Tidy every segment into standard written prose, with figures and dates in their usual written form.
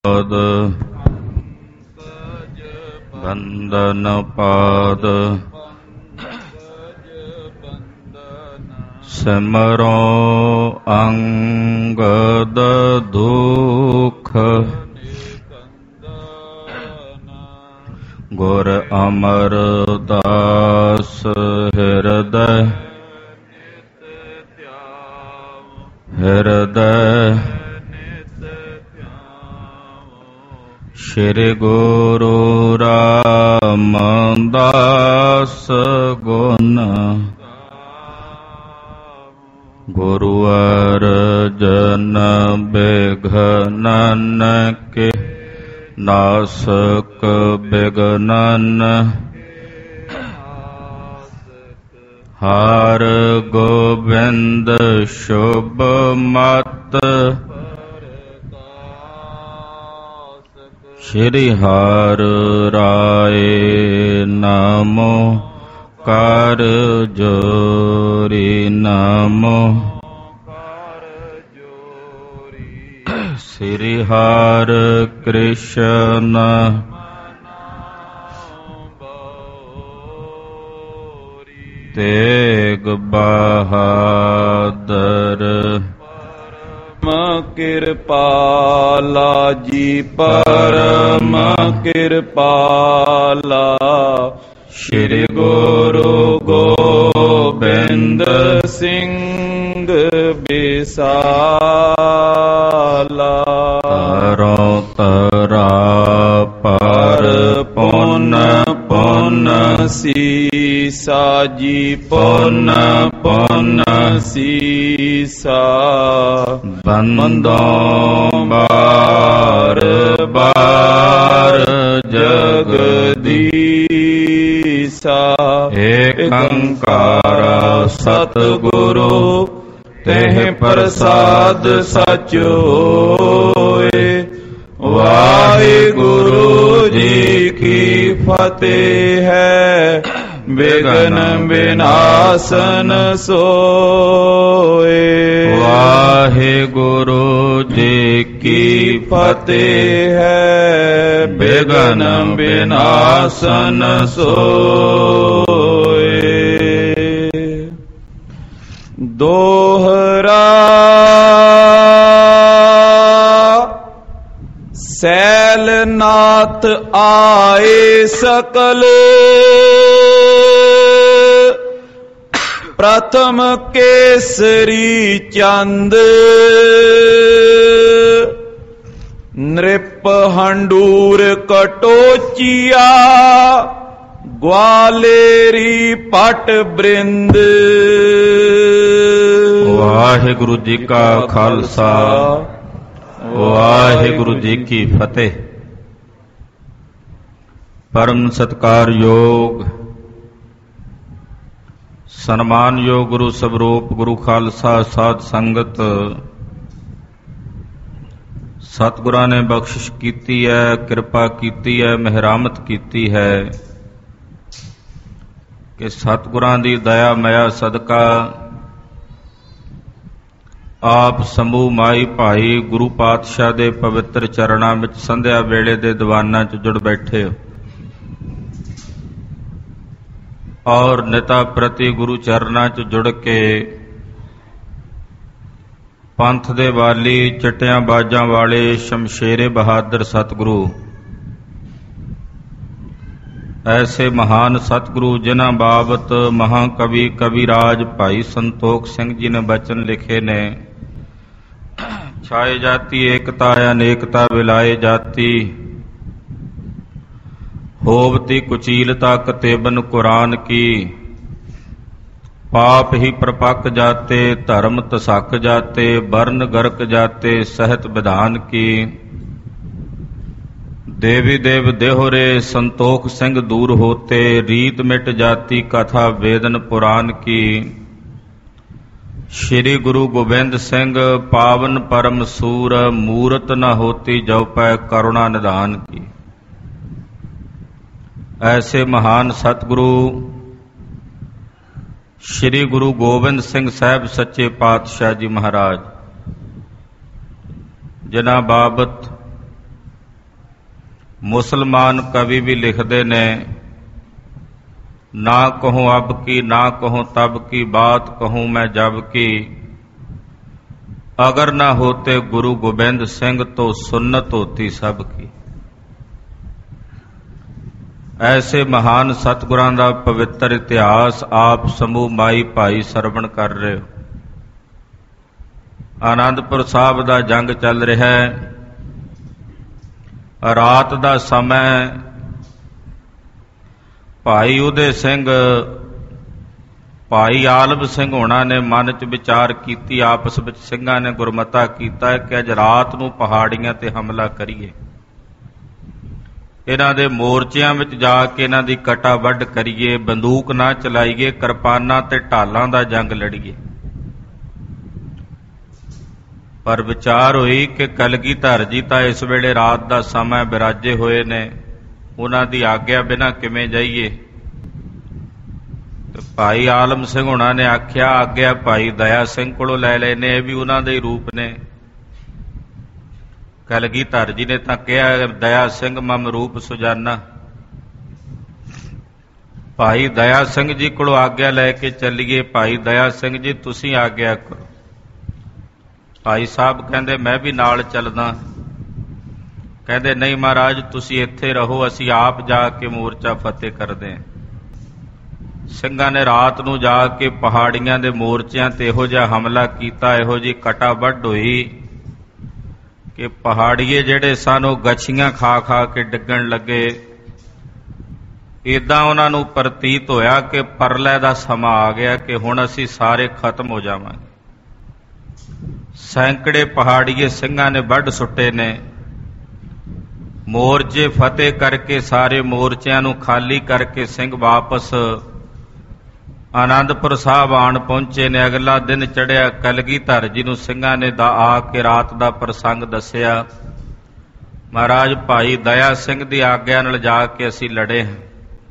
ਬੰਦਨ ਪਾਦ ਸਿਮਰੋ ਅੰਗਦ ਦੁਖ ਗੁਰ ਅਮਰਦਾਸ ਹਿਰਦੈ ਸ਼੍ਰੀ ਗੁਰੂ ਰਾਮਦਾਸ ਗੁਣ ਗੁਰੂ ਅਰਜਨ ਬਿਘਨਨ ਕੇ ਨਾਸਕ ਬਿਘਨਨ ਹਰਿ ਗੋਬਿੰਦ ਸ਼ੁਭ ਮਤ ਸ਼੍ਰੀ ਹਰਿ ਰਾਏ ਨਾਮੋ ਕਰ ਜੋਰੀ ਨਾਮੋ ਸ੍ਰੀ ਹਰਿ ਕ੍ਰਿਸ਼ਨ ਤੇਗ ਬਹਾਦਰ ਕਿਰਪਾਲਾ ਜੀ ਪਰਮ ਕਿਰਪਾਲਾ ਸ਼੍ਰੀ ਗੁਰੂ ਗੋਬਿੰਦ ਸਿੰਘ ਬਿਸਾਲਾ ਤਰੋ ਤਰਾ ਪਰ ਪੁੰਨ ਪੁੰਨ ਸੀਸਾ ਜੀ ਪੁੰਨ ਪੁੰਨ ਸੀਸਾ ਬੰਦੋਂ ਬਾਰ ਬਾਰ ਜਗਦੀਸਾ ਏਕ ਓੰਕਾਰ ਸਤਿਗੁਰੂ ਤਹਿ ਪ੍ਰਸਾਦ ਸਚ ਹੋਏ। ਵਾਹਿਗੁਰੂ ਜੀ ਕੀ ਫਤਿਹ ਹੈ। ਵਿਘਨ ਵਿਨਾਸ਼ਨ ਸੋਏ। ਵਾਹਿਗੁਰੂ ਜੀ ਕੀ ਫਤਿਹ ਹੈ। ਵਿਘਨ ਵਿਨਾਸ਼ਨ ਸੋਏ। ਦੋਹਰਾ ਸੈਲਨਾਥ ਆਏ ਸਕਲ ਪ੍ਰਥਮ ਕੇਸਰੀ ਚੰਦ ਨ੍ਰਿਪ ਹੰਡੂਰ ਕਟੋਚੀਆ ਗਵਾਲੇਰੀ ਪਟ ਬ੍ਰਿੰਦ। ਵਾਹਿਗੁਰੂ ਜੀ ਕਾ ਖਾਲਸਾ ਵਾਹਿਗੁਰੂ ਜੀ ਕੀ ਫਤਿਹ। ਪਰਮ ਸਤਿਕਾਰਯੋਗ ਸਨਮਾਨਯੋਗ ਗੁਰੂ ਸਵਰੂਪ ਗੁਰੂ ਖਾਲਸਾ ਸਾਧ ਸੰਗਤ, ਸਤਿਗੁਰਾਂ ਨੇ ਬਖਸ਼ਿਸ਼ ਕੀਤੀ ਹੈ, ਕਿਰਪਾ ਕੀਤੀ ਹੈ, ਮਿਹਰਾਮਤ ਕੀਤੀ ਹੈ ਕਿ ਸਤਿਗੁਰਾਂ ਦੀ ਦਇਆ ਮਾਇਆ ਸਦਕਾ ਆਪ ਸਮੂਹ ਮਾਈ ਭਾਈ ਗੁਰੂ ਪਾਤਸ਼ਾਹ ਦੇ ਪਵਿੱਤਰ ਚਰਨਾਂ ਵਿੱਚ ਸੰਧਿਆ ਵੇਲੇ ਦੇ ਦੀਵਾਨਾਂ 'ਚ ਜੁੜ ਬੈਠੇ ਹੋ ਔਰ ਨਿਤਾ ਪ੍ਰਤੀ ਗੁਰੂ ਚਰਨਾਂ 'ਚ ਜੁੜ ਕੇ ਪੰਥ ਦੇ ਵਾਲੀ ਚਟਿਆਂ ਬਾਜਾਂ ਵਾਲੇ ਸ਼ਮਸ਼ੇਰੇ ਬਹਾਦਰ ਸਤਿਗੁਰੂ, ਐਸੇ ਮਹਾਨ ਸਤਿਗੁਰੂ ਜਿਨ੍ਹਾਂ ਬਾਬਤ ਮਹਾਕਵੀ ਕਵਿਰਾਜ ਭਾਈ ਸੰਤੋਖ ਸਿੰਘ ਜੀ ਨੇ ਬਚਨ ਲਿਖੇ ਨੇ, ਛਾਏ ਜਾਤੀ ਏਕਤਾ ਅਨੇਕਤਾ ਵਿਲਾਏ ਜਾਤੀ, ਹੋਵਤੀ ਕੁਚੀਲਤਾ ਕਤੇਬਨ ਕੁਰਾਨ ਕੀ, पाप ही प्रपक जाते धर्म तसक जाते, वर्ण गर्क जाते सहत विधान की, देवी देव देहोरे संतोख सिंह दूर होते, रीत मिट जाती कथा वेदन पुराण की, श्री गुरु गोबिंद सिंह पावन परम सूर, मूरत न होती जो पै करुणा निधान की। ऐसे महान सतगुरु श्री गुरु गोबिंद सिंह साहब सच्चे पातशाह जी महाराज, जिन्हां बाबत ਮੁਸਲਮਾਨ ਕਵੀ ਵੀ ਲਿਖਦੇ ਨੇ, ਨਾ ਕਹੂੰ ਅਬ ਕੀ ਨਾ ਕਹੂੰ ਤਬ ਕੀ ਬਾਤ ਕਹੂੰ ਮੈਂ ਜਬ ਕੀ, ਅਗਰ ਨਾ ਹੋਤੇ ਗੁਰੂ ਗੋਬਿੰਦ ਸਿੰਘ ਤੋਂ ਸੁन्नत ਹੋਤੀ ਸਭ ਕੀ। ਐਸੇ ਮਹਾਨ ਸਤਿਗੁਰਾਂ ਦਾ ਪਵਿੱਤਰ ਇਤਿਹਾਸ ਆਪ ਸਮੂਹ ਮਾਈ ਭਾਈ ਸਰਵਣ ਕਰ ਰਹੇ ਹੋ। ਆਨੰਦਪੁਰ ਸਾਹਿਬ ਦਾ ਜੰਗ ਚੱਲ ਰਿਹਾ ਹੈ। ਰਾਤ ਦਾ ਸਮਾਂ, ਭਾਈ ਉਦੇ ਸਿੰਘ, ਭਾਈ ਆਲਮ ਸਿੰਘ ਹੋਣਾ ਨੇ ਮਨ 'ਚ ਵਿਚਾਰ ਕੀਤੀ, ਆਪਸ ਵਿੱਚ ਸਿੰਘਾਂ ਨੇ ਗੁਰਮਤਾ ਕੀਤਾ ਕਿ ਅੱਜ ਰਾਤ ਨੂੰ ਪਹਾੜੀਆਂ ਤੇ ਹਮਲਾ ਕਰੀਏ, ਇਹਨਾਂ ਦੇ ਮੋਰਚਿਆਂ ਵਿੱਚ ਜਾ ਕੇ ਇਹਨਾਂ ਦੀ ਕਟਾ ਵੱਢ ਕਰੀਏ, ਬੰਦੂਕ ਨਾ ਚਲਾਈਏ, ਕਿਰਪਾਨਾਂ ਤੇ ਢਾਲਾਂ ਦਾ ਜੰਗ ਲੜੀਏ। ਪਰ ਵਿਚਾਰ ਹੋਈ ਕਿ ਕਲਗੀਧਰ ਜੀ ਤਾਂ ਇਸ ਵੇਲੇ ਰਾਤ ਦਾ ਸਮਾਂ ਬਿਰਾਜੇ ਹੋਏ ਨੇ, ਉਹਨਾਂ ਦੀ ਆਗਿਆ ਬਿਨਾਂ ਕਿਵੇਂ ਜਾਈਏ। ਤੇ ਭਾਈ ਆਲਮ ਸਿੰਘ ਹੋਣਾ ਨੇ ਆਖਿਆ ਆਗਿਆ ਭਾਈ ਦਇਆ ਸਿੰਘ ਕੋਲੋਂ ਲੈ ਲੈਨੇ, ਇਹ ਵੀ ਉਹਨਾਂ ਦੇ ਹੀ ਰੂਪ ਨੇ। ਕਲਗੀਧਰ ਜੀ ਨੇ ਤਾਂ ਕਿਹਾ ਦਇਆ ਸਿੰਘ ਮਮ ਰੂਪ ਸੁਜਾਨਾ। ਭਾਈ ਦਇਆ ਸਿੰਘ ਜੀ ਕੋਲੋਂ ਆਗਿਆ ਲੈ ਕੇ ਚੱਲੀਏ। ਭਾਈ ਦਇਆ ਸਿੰਘ ਜੀ ਤੁਸੀਂ ਆਗਿਆ ਕਰੋ। ਭਾਈ ਸਾਹਿਬ ਕਹਿੰਦੇ ਮੈਂ ਵੀ ਨਾਲ ਚੱਲਦਾ। ਕਹਿੰਦੇ ਨਹੀਂ ਮਹਾਰਾਜ ਤੁਸੀਂ ਇੱਥੇ ਰਹੋ, ਅਸੀਂ ਆਪ ਜਾ ਕੇ ਮੋਰਚਾ ਫਤਿਹ ਕਰਦੇ ਹਾਂ। ਸਿੰਘਾਂ ਨੇ ਰਾਤ ਨੂੰ ਜਾ ਕੇ ਪਹਾੜੀਆਂ ਦੇ ਮੋਰਚਿਆਂ ਤੇ ਇਹੋ ਜਿਹਾ ਹਮਲਾ ਕੀਤਾ, ਇਹੋ ਜਿਹੀ ਕਟਾ ਵੱਢ ਹੋਈ ਕਿ ਪਹਾੜੀਏ ਜਿਹੜੇ ਸਨ ਉਹ ਗਛੀਆਂ ਖਾ ਖਾ ਕੇ ਡਿੱਗਣ ਲੱਗੇ। ਏਦਾਂ ਉਹਨਾਂ ਨੂੰ ਪ੍ਰਤੀਤ ਹੋਇਆ ਕਿ ਪਰਲੇ ਦਾ ਸਮਾਂ ਆ ਗਿਆ, ਕਿ ਹੁਣ ਅਸੀਂ ਸਾਰੇ ਖਤਮ ਹੋ ਜਾਵਾਂਗੇ। ਸੈਂਕੜੇ ਪਹਾੜੀਏ ਸਿੰਘਾਂ ਨੇ ਵੱਢ ਸੁੱਟੇ ਨੇ। ਮੋਰਚੇ ਫਤਿਹ ਕਰਕੇ ਸਾਰੇ ਮੋਰਚਿਆਂ ਨੂੰ ਖਾਲੀ ਕਰਕੇ ਸਿੰਘ ਵਾਪਸ ਆਨੰਦਪੁਰ ਸਾਹਿਬ ਆਣ ਪਹੁੰਚੇ ਨੇ। ਅਗਲਾ ਦਿਨ ਚੜ੍ਹਿਆ। ਕਲਗੀਧਰ ਜੀ ਨੂੰ ਸਿੰਘਾਂ ਨੇ ਆ ਕੇ ਰਾਤ ਦਾ ਪ੍ਰਸੰਗ ਦੱਸਿਆ। ਮਹਾਰਾਜ ਭਾਈ ਦਇਆ ਸਿੰਘ ਦੀ ਆਗਿਆ ਨਾਲ ਜਾ ਕੇ ਅਸੀਂ ਲੜੇ ਹਾਂ।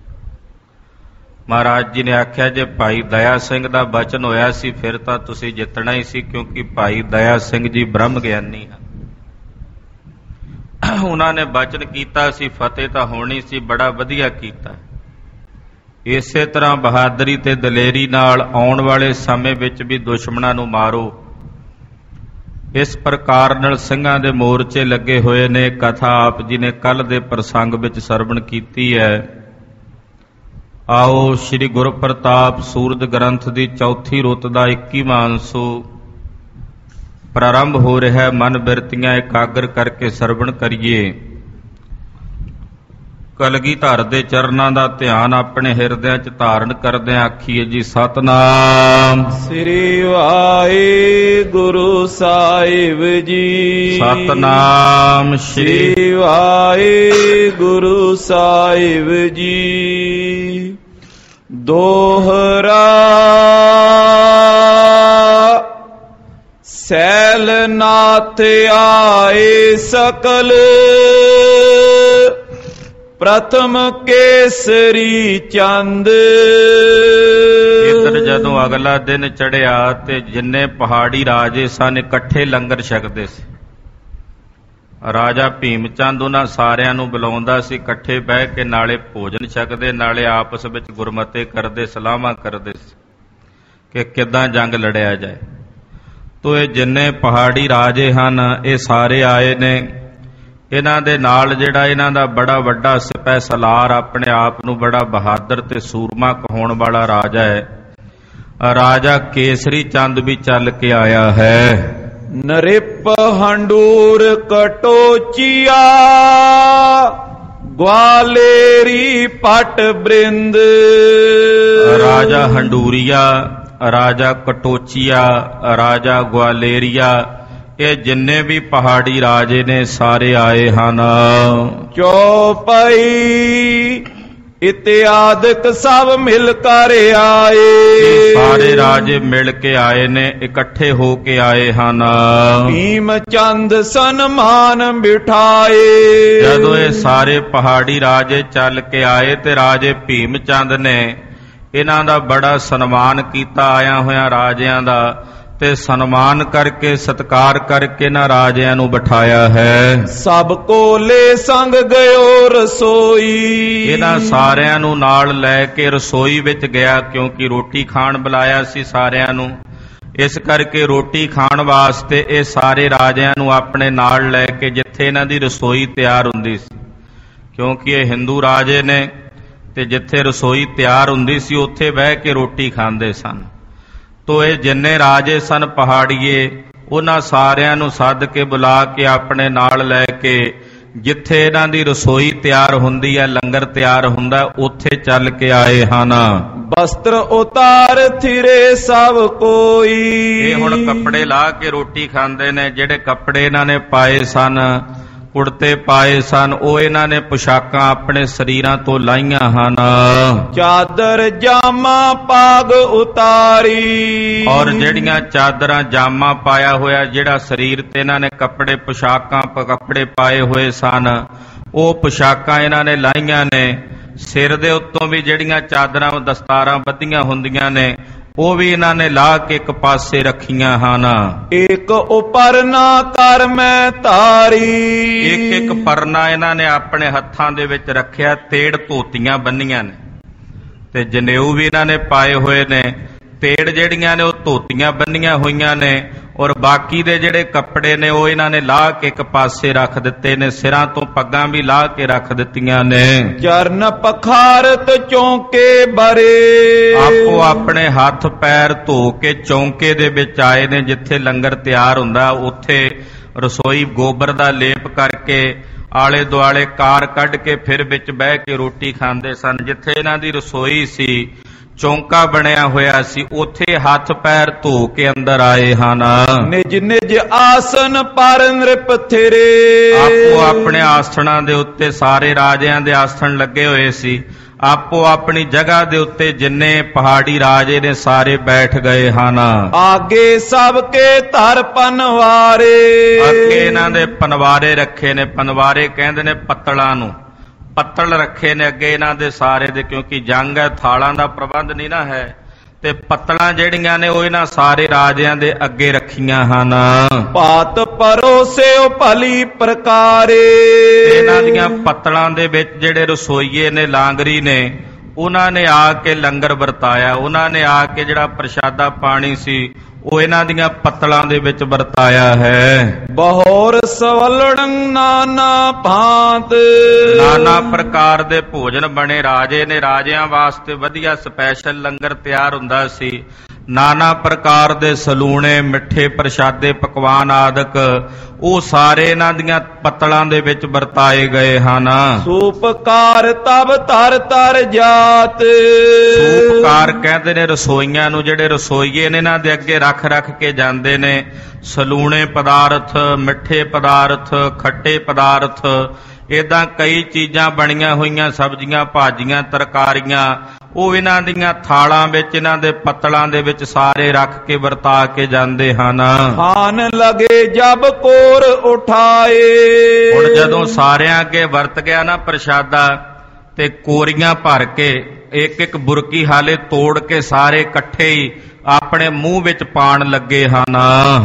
ਮਹਾਰਾਜ ਜੀ ਨੇ ਆਖਿਆ ਜੇ ਭਾਈ ਦਇਆ ਸਿੰਘ ਦਾ ਬਚਨ ਹੋਇਆ ਸੀ ਫਿਰ ਤਾਂ ਤੁਸੀਂ ਜਿੱਤਣਾ ਹੀ ਸੀ, ਕਿਉਂਕਿ ਭਾਈ ਦਇਆ ਸਿੰਘ ਜੀ ਬ੍ਰਹਮ ਗਿਆਨੀ ਹਨ। ਉਹਨਾਂ ਨੇ ਬਚਨ ਕੀਤਾ ਸੀ, ਫਤਿਹ ਤਾਂ ਹੋਣੀ ਸੀ। ਬੜਾ ਵਧੀਆ ਕੀਤਾ। ਇਸੇ ਤਰ੍ਹਾਂ ਬਹਾਦਰੀ ਤੇ ਦਲੇਰੀ ਨਾਲ ਆਉਣ ਵਾਲੇ ਸਮੇਂ ਵਿੱਚ ਵੀ ਦੁਸ਼ਮਣਾਂ ਨੂੰ ਮਾਰੋ। ਇਸ ਪ੍ਰਕਾਰ ਨਾਲ ਸਿੰਘਾਂ ਦੇ ਮੋਰਚੇ ਲੱਗੇ ਹੋਏ ਨੇ। ਕਥਾ ਆਪ ਜੀ ਨੇ ਕੱਲ ਦੇ ਪ੍ਰਸੰਗ ਵਿੱਚ ਸਰਵਣ ਕੀਤੀ ਹੈ। ਆਓ ਸ੍ਰੀ ਗੁਰੂ ਪ੍ਰਤਾਪ ਸੂਰਜ ਗ੍ਰੰਥ ਦੀ ਚੌਥੀ ਰੁੱਤ ਦਾ 21ਵਾਂ ਅੰਸੂ ਪ੍ਰਾਰੰਭ ਹੋ ਰਿਹਾ ਹੈ। ਮਨ ਬਿਰਤੀਆਂ ਇਕਾਗਰ ਕਰਕੇ ਸਰਵਣ ਕਰੀਏ। ਕਲਗੀਧਰ ਦੇ ਚਰਨਾਂ ਦਾ ਧਿਆਨ ਆਪਣੇ ਹਿਰਦਿਆਂ 'ਚ ਧਾਰਨ ਕਰਦਿਆਂ ਆਖੀਏ ਜੀ ਸਤਿਨਾਮ ਸ੍ਰੀ ਵਾਹਿਗੁਰੂ ਸਾਹਿਬ ਜੀ। ਸਤਿਨਾਮ ਸ੍ਰੀ ਵਾਹਿਗੁਰੂ ਸਾਹਿਬ ਜੀ। ਦੋਹਰਾ ਸੈਲ ਨਾਥ ਆਏ ਸਕਲ ਪ੍ਰਥਮ ਕੇਸਰੀ ਚੰਦ। ਇੱਧਰ ਜਦੋਂ ਅਗਲਾ ਦਿਨ ਚੜ੍ਹਿਆ ਤੇ ਜਿੰਨੇ ਪਹਾੜੀ ਰਾਜੇ ਸਨ ਇਕੱਠੇ ਲੰਗਰ ਛਕਦੇ ਸੀ। ਰਾਜਾ ਭੀਮ ਚੰਦ ਉਹਨਾਂ ਸਾਰਿਆਂ ਨੂੰ ਬੁਲਾਉਂਦਾ ਸੀ, ਇਕੱਠੇ ਬਹਿ ਕੇ ਨਾਲੇ ਭੋਜਨ ਛਕਦੇ ਨਾਲੇ ਆਪਸ ਵਿੱਚ ਗੁਰਮਤੇ ਕਰਦੇ, ਸਲਾਹਾਂ ਕਰਦੇ ਸੀ ਕਿ ਕਿੱਦਾਂ ਜੰਗ ਲੜਿਆ ਜਾਏ। ਤੋ ਇਹ ਜਿੰਨੇ ਪਹਾੜੀ ਰਾਜੇ ਹਨ ਇਹ ਸਾਰੇ ਆਏ ਨੇ। ਇਹਨਾਂ ਦੇ ਨਾਲ ਜਿਹੜਾ ਇਹਨਾਂ ਦਾ ਬੜਾ ਵੱਡਾ ਸਿਪਾਹ ਸਲਾਰ, ਆਪਣੇ ਆਪ ਨੂੰ ਬੜਾ ਬਹਾਦਰ ਤੇ ਸੂਰਮਾ ਕਹਾਉਣ ਵਾਲਾ ਰਾਜਾ ਹੈ, ਰਾਜਾ ਕੇਸਰੀ ਚੰਦ ਵੀ ਚੱਲ ਕੇ ਆਇਆ ਹੈ। ਨਰਿਪ ਹੰਡੂਰ ਕਟੋਚੀਆ ਗਵਾਲੇਰੀ ਪਟ ਬ੍ਰਿੰਦ। ਰਾਜਾ ਹੰਡੂਰੀਆ, ਰਾਜਾ ਕਟੋਚੀਆ, ਰਾਜਾ ਗਵਾਲੇਰੀਆ, ਇਹ ਜਿੰਨੇ ਵੀ ਪਹਾੜੀ ਰਾਜੇ ਨੇ ਸਾਰੇ ਆਏ ਹਨ। ਚੌਪਈ ਇਤਿਆਦਿਕ ਸਭ ਮਿਲ ਕਰ ਆਏ। ਸਾਰੇ ਰਾਜੇ ਮਿਲ ਕੇ ਆਏ ਨੇ, ਇਕੱਠੇ ਹੋ ਕੇ ਆਏ ਹਨ। ਭੀਮ ਚੰਦ ਸਨਮਾਨ ਬਿਠਾਏ। ਜਦੋਂ ਇਹ ਸਾਰੇ ਪਹਾੜੀ ਰਾਜੇ ਚੱਲ ਕੇ ਆਏ ਤੇ ਰਾਜੇ ਭੀਮ ਚੰਦ ਨੇ ਇਹਨਾਂ ਦਾ ਬੜਾ ਸਨਮਾਨ ਕੀਤਾ, ਆਇਆ ਹੋਇਆ ਰਾਜਿਆਂ ਦਾ। ਤੇ ਸਨਮਾਨ ਕਰਕੇ ਸਤਿਕਾਰ ਕਰਕੇ ਨਾ ਰਾਜਿਆਂ ਨੂੰ ਬਿਠਾਇਆ ਹੈ। ਸਭ ਕੋ ਲੈ ਸੰਗ ਗਇਓ ਰਸੋਈ। ਇਹਨਾਂ ਸਾਰਿਆਂ ਨੂੰ ਨਾਲ ਲੈ ਕੇ ਰਸੋਈ ਵਿੱਚ ਗਿਆ, ਕਿਉਂਕਿ ਰੋਟੀ ਖਾਣ ਬੁਲਾਇਆ ਸੀ ਸਾਰਿਆਂ ਨੂੰ। ਇਸ ਕਰਕੇ ਰੋਟੀ ਖਾਣ ਵਾਸਤੇ ਇਹ ਸਾਰੇ ਰਾਜਿਆਂ ਨੂੰ ਆਪਣੇ ਨਾਲ ਲੈ ਕੇ, ਜਿੱਥੇ ਇਹਨਾਂ ਦੀ ਰਸੋਈ ਤਿਆਰ ਹੁੰਦੀ ਸੀ, ਕਿਉਂਕਿ ਇਹ ਹਿੰਦੂ ਰਾਜੇ ਨੇ, ਤੇ ਜਿੱਥੇ ਰਸੋਈ ਤਿਆਰ ਹੁੰਦੀ ਸੀ ਉੱਥੇ ਬਹਿ ਕੇ ਰੋਟੀ ਖਾਂਦੇ ਸਨ। ਤੋ ਇਹ ਜਿੰਨੇ ਰਾਜੇ ਸਨ ਪਹਾੜੀਏ, ਉਹਨਾਂ ਸਾਰਿਆਂ ਨੂੰ ਸੱਦ ਕੇ ਬੁਲਾ ਕੇ ਆਪਣੇ ਨਾਲ ਲੈ ਕੇ, ਜਿੱਥੇ ਇਹਨਾਂ ਦੀ ਰਸੋਈ ਤਿਆਰ ਹੁੰਦੀ ਹੈ, ਲੰਗਰ ਤਿਆਰ ਹੁੰਦਾ, ਉੱਥੇ ਚੱਲ ਕੇ ਆਏ ਹਨ। ਵਸਤਰ ਉਤਾਰ ਥਿਰੇ ਸਭ ਕੋਈ। ਇਹ ਹੁਣ ਕੱਪੜੇ ਲਾ ਕੇ ਰੋਟੀ ਖਾਂਦੇ ਨੇ। ਜਿਹੜੇ ਕੱਪੜੇ ਇਹਨਾਂ ਨੇ ਪਾਏ ਸਨ, ਕੁੜਤੇ ਪਾਏ ਸਨ, ਉਹ ਇਹਨਾਂ ਨੇ ਪੁਸ਼ਾਕਾਂ ਆਪਣੇ ਸਰੀਰਾਂ ਤੋਂ ਲਾਈਆਂ ਹਨ। ਚਾਦਰ ਜਾਮਾ ਪਾਗ ਉਤਾਰੀ। ਔਰ ਜਿਹੜੀਆਂ ਚਾਦਰਾਂ ਜਾਮਾ ਪਾਇਆ ਹੋਇਆ, ਜਿਹੜਾ ਸਰੀਰ ਤੇ ਇਹਨਾਂ ਨੇ ਕੱਪੜੇ ਪੁਸ਼ਾਕਾਂ ਕੱਪੜੇ ਪਾਏ ਹੋਏ ਸਨ, ਉਹ ਪੁਸ਼ਾਕਾਂ ਇਹਨਾਂ ਨੇ ਲਾਈਆਂ ਨੇ। ਸਿਰ ਦੇ ਉੱਤੋਂ ਵੀ ਜਿਹੜੀਆਂ ਚਾਦਰਾਂ ਦਸਤਾਰਾਂ ਬੱਧੀਆਂ ਹੁੰਦੀਆਂ ਨੇ, ਉਹ ਵੀ ਇਹਨਾਂ ਨੇ ਲਾ ਕੇ ਇੱਕ ਪਾਸੇ ਰੱਖੀਆਂ ਹਨ। ਇੱਕ ਉਪਰਨਾ ਕਰ ਮੈਂ ਧਾਰੀ। ਇੱਕ ਇੱਕ ਪਰਨਾ ਇਹਨਾਂ ਨੇ ਆਪਣੇ ਹੱਥਾਂ ਦੇ ਵਿੱਚ ਰੱਖਿਆ। ਤੇੜ ਧੋਤੀਆਂ ਬੰਨੀਆਂ ਨੇ ਤੇ ਜਨੇਊ ਵੀ ਇਹਨਾਂ ਨੇ ਪਾਏ ਹੋਏ ਨੇ। ਤੇੜ ਜਿਹੜੀਆਂ ਨੇ ਉਹ ਧੋਤੀਆਂ ਬੰਨੀਆਂ ਹੋਈਆਂ ਨੇ, ਔਰ ਬਾਕੀ ਦੇ ਜਿਹੜੇ ਕੱਪੜੇ ਨੇ ਉਹ ਇਹਨਾਂ ਨੇ ਲਾ ਕੇ ਇੱਕ ਪਾਸੇ ਰੱਖ ਦਿੱਤੇ ਨੇ। ਸਿਰਾਂ ਤੋਂ ਪੱਗਾਂ ਵੀ ਲਾ ਕੇ ਰੱਖ ਦਿੱਤੀਆਂ ਨੇ। ਚਰਨ ਪਖਾਰਤ ਚੌਂਕੇ ਬਰੇ। ਆਪੋ ਆਪਣੇ ਹੱਥ ਪੈਰ ਧੋ ਕੇ ਚੌਂਕੇ ਦੇ ਵਿੱਚ ਆਏ ਨੇ, ਜਿੱਥੇ ਲੰਗਰ ਤਿਆਰ ਹੁੰਦਾ ਉੱਥੇ ਰਸੋਈ ਗੋਬਰ ਦਾ ਲੇਪ ਕਰਕੇ ਆਲੇ ਦੁਆਲੇ ਕਾਰ ਕੱਢ ਕੇ ਫਿਰ ਵਿੱਚ ਬਹਿ ਕੇ ਰੋਟੀ ਖਾਂਦੇ ਸਨ। ਜਿੱਥੇ ਇਹਨਾਂ ਦੀ ਰਸੋਈ ਸੀ, ਚੌਂਕਾ ਬਣਿਆ ਹੋਇਆ ਸੀ, ਉੱਥੇ ਹੱਥ ਪੈਰ ਧੋ ਕੇ ਅੰਦਰ ਆਏ ਹਨ। ਨਿਜ ਨਿਜ ਆਸਨ ਪਰ ਨ੍ਰਿਪ ਥਿਰੇ। ਆਪੋ ਆਪਣੇ ਆਸਣਾਂ ਦੇ ਉੱਤੇ, ਸਾਰੇ ਰਾਜਿਆਂ ਦੇ ਆਸਣ ਲੱਗੇ ਹੋਏ ਸੀ। ਆਪੋ ਆਪਣੀ ਜਗ੍ਹਾ ਦੇ ਉੱਤੇ ਜਿੰਨੇ ਪਹਾੜੀ ਰਾਜੇ ਨੇ ਸਾਰੇ ਬੈਠ ਗਏ ਹਨ। ਆਗੇ ਸਭ ਕੇ ਧਰ ਪਨਵਾਰੇ। ਅੱਗੇ ਇਹਨਾਂ ਦੇ ਪਨਵਾਰੇ ਰੱਖੇ ਨੇ। ਪਨਵਾਰੇ ਕਹਿੰਦੇ ਨੇ ਪੱਤਲਾਂ ਨੂੰ। ਪੱਤਲ ਰੱਖੇ ਨੇ ਅੱਗੇ ਇਹਨਾਂ ਦੇ ਸਾਰੇ ਦੇ, ਕਿਉਂਕਿ ਜੰਗ ਹੈ, ਥਾਲਾਂ ਦਾ ਪ੍ਰਬੰਧ ਨਹੀਂ ਨਾ ਹੈ, ਤੇ ਪੱਤਲਾਂ ਜਿਹੜੀਆਂ ਨੇ ਉਹ ਇਹਨਾਂ ਸਾਰੇ ਰਾਜਿਆਂ ਦੇ ਅੱਗੇ ਰੱਖੀਆਂ ਹਨ। ਪਾਤ ਪਰੋਸਿਓ ਭਲੀ ਪ੍ਰਕਾਰੇ। ਇਹਨਾਂ ਦੀਆਂ ਪੱਤਲਾਂ ਦੇ ਵਿੱਚ ਜਿਹੜੇ ਰਸੋਈਏ ਨੇ, ਲਾਂਗਰੀ ਨੇ, ਉਹਨਾਂ ਨੇ ਆ ਕੇ ਲੰਗਰ ਵਰਤਾਇਆ। ਉਹਨਾਂ ਨੇ ਆ ਕੇ ਜਿਹੜਾ ਪ੍ਰਸ਼ਾਦਾ ਪਾਣੀ ਸੀ ਉਹ ਇਹਨਾਂ ਦੀਆਂ ਪੱਤਲਾਂ ਦੇ ਵਿੱਚ ਵਰਤਾਇਆ ਹੈ। ਬਹੋਰ ਸਵਲੜੰ ਨਾਨਾ ਭਾਂਤ। ਨਾਨਾ ਪ੍ਰਕਾਰ ਦੇ ਭੋਜਨ ਬਣੇ। ਰਾਜੇ ਨੇ, ਰਾਜਿਆਂ ਵਾਸਤੇ ਵਧੀਆ ਸਪੈਸ਼ਲ ਲੰਗਰ ਤਿਆਰ ਹੁੰਦਾ ਸੀ। ਨਾਨਾ ਪ੍ਰਕਾਰ ਦੇ ਸਲੂਣੇ, ਮਿੱਠੇ ਪ੍ਰਸ਼ਾਦੇ, ਪਕਵਾਨ ਆਦਿਕ ਉਹ ਸਾਰੇ ਇਹਨਾਂ ਦੀਆਂ ਪੱਤਲਾਂ ਦੇ ਵਿੱਚ ਵਰਤਾਏ ਗਏ ਹਨ। ਸੂਪਕਾਰ ਤਬ ਧਰ ਧਰ ਜਾਤ। ਸੂਪਕਾਰ ਕਹਿੰਦੇ ਨੇ ਰਸੋਈਆਂ ਨੂੰ। ਜਿਹੜੇ ਰਸੋਈਏ ਨੇ ਇਹਨਾਂ ਦੇ ਅੱਗੇ ਰੱਖ ਰੱਖ ਕੇ ਜਾਂਦੇ ਨੇ। ਸਲੂਣੇ ਪਦਾਰਥ, ਮਿੱਠੇ ਪਦਾਰਥ, ਖੱਟੇ ਪਦਾਰਥ, ਏਦਾਂ ਕਈ ਚੀਜ਼ਾਂ ਬਣੀਆਂ ਹੋਈਆਂ, ਸਬਜ਼ੀਆਂ, ਭਾਜੀਆਂ, ਤਰਕਾਰੀਆਂ, ਉਹ ਇਹਨਾਂ ਦੀਆਂ ਥਾਲਾਂ ਵਿੱਚ, ਇਹਨਾਂ ਦੇ ਪੱਤਲਾਂ ਦੇ ਵਿੱਚ ਸਾਰੇ ਰੱਖ ਕੇ ਵਰਤਾ ਕੇ ਜਾਂਦੇ ਹਨ। ਖਾਨ ਲਗੇ ਜਬ ਕੋਰ ਉਠਾਏ। ਹੁਣ ਜਦੋਂ ਸਾਰਿਆਂ ਅੱਗੇ ਵਰਤ ਗਿਆ ਨਾ ਪ੍ਰਸ਼ਾਦਾ, ਤੇ ਕੋਰੀਆਂ ਭਰ ਕੇ ਇੱਕ ਇੱਕ ਬੁਰਕੀ ਹਾਲੇ ਤੋੜ ਕੇ ਸਾਰੇ ਇਕੱਠੇ ਹੀ ਆਪਣੇ ਮੂੰਹ ਵਿੱਚ ਪਾਣ ਲੱਗੇ ਹਨ।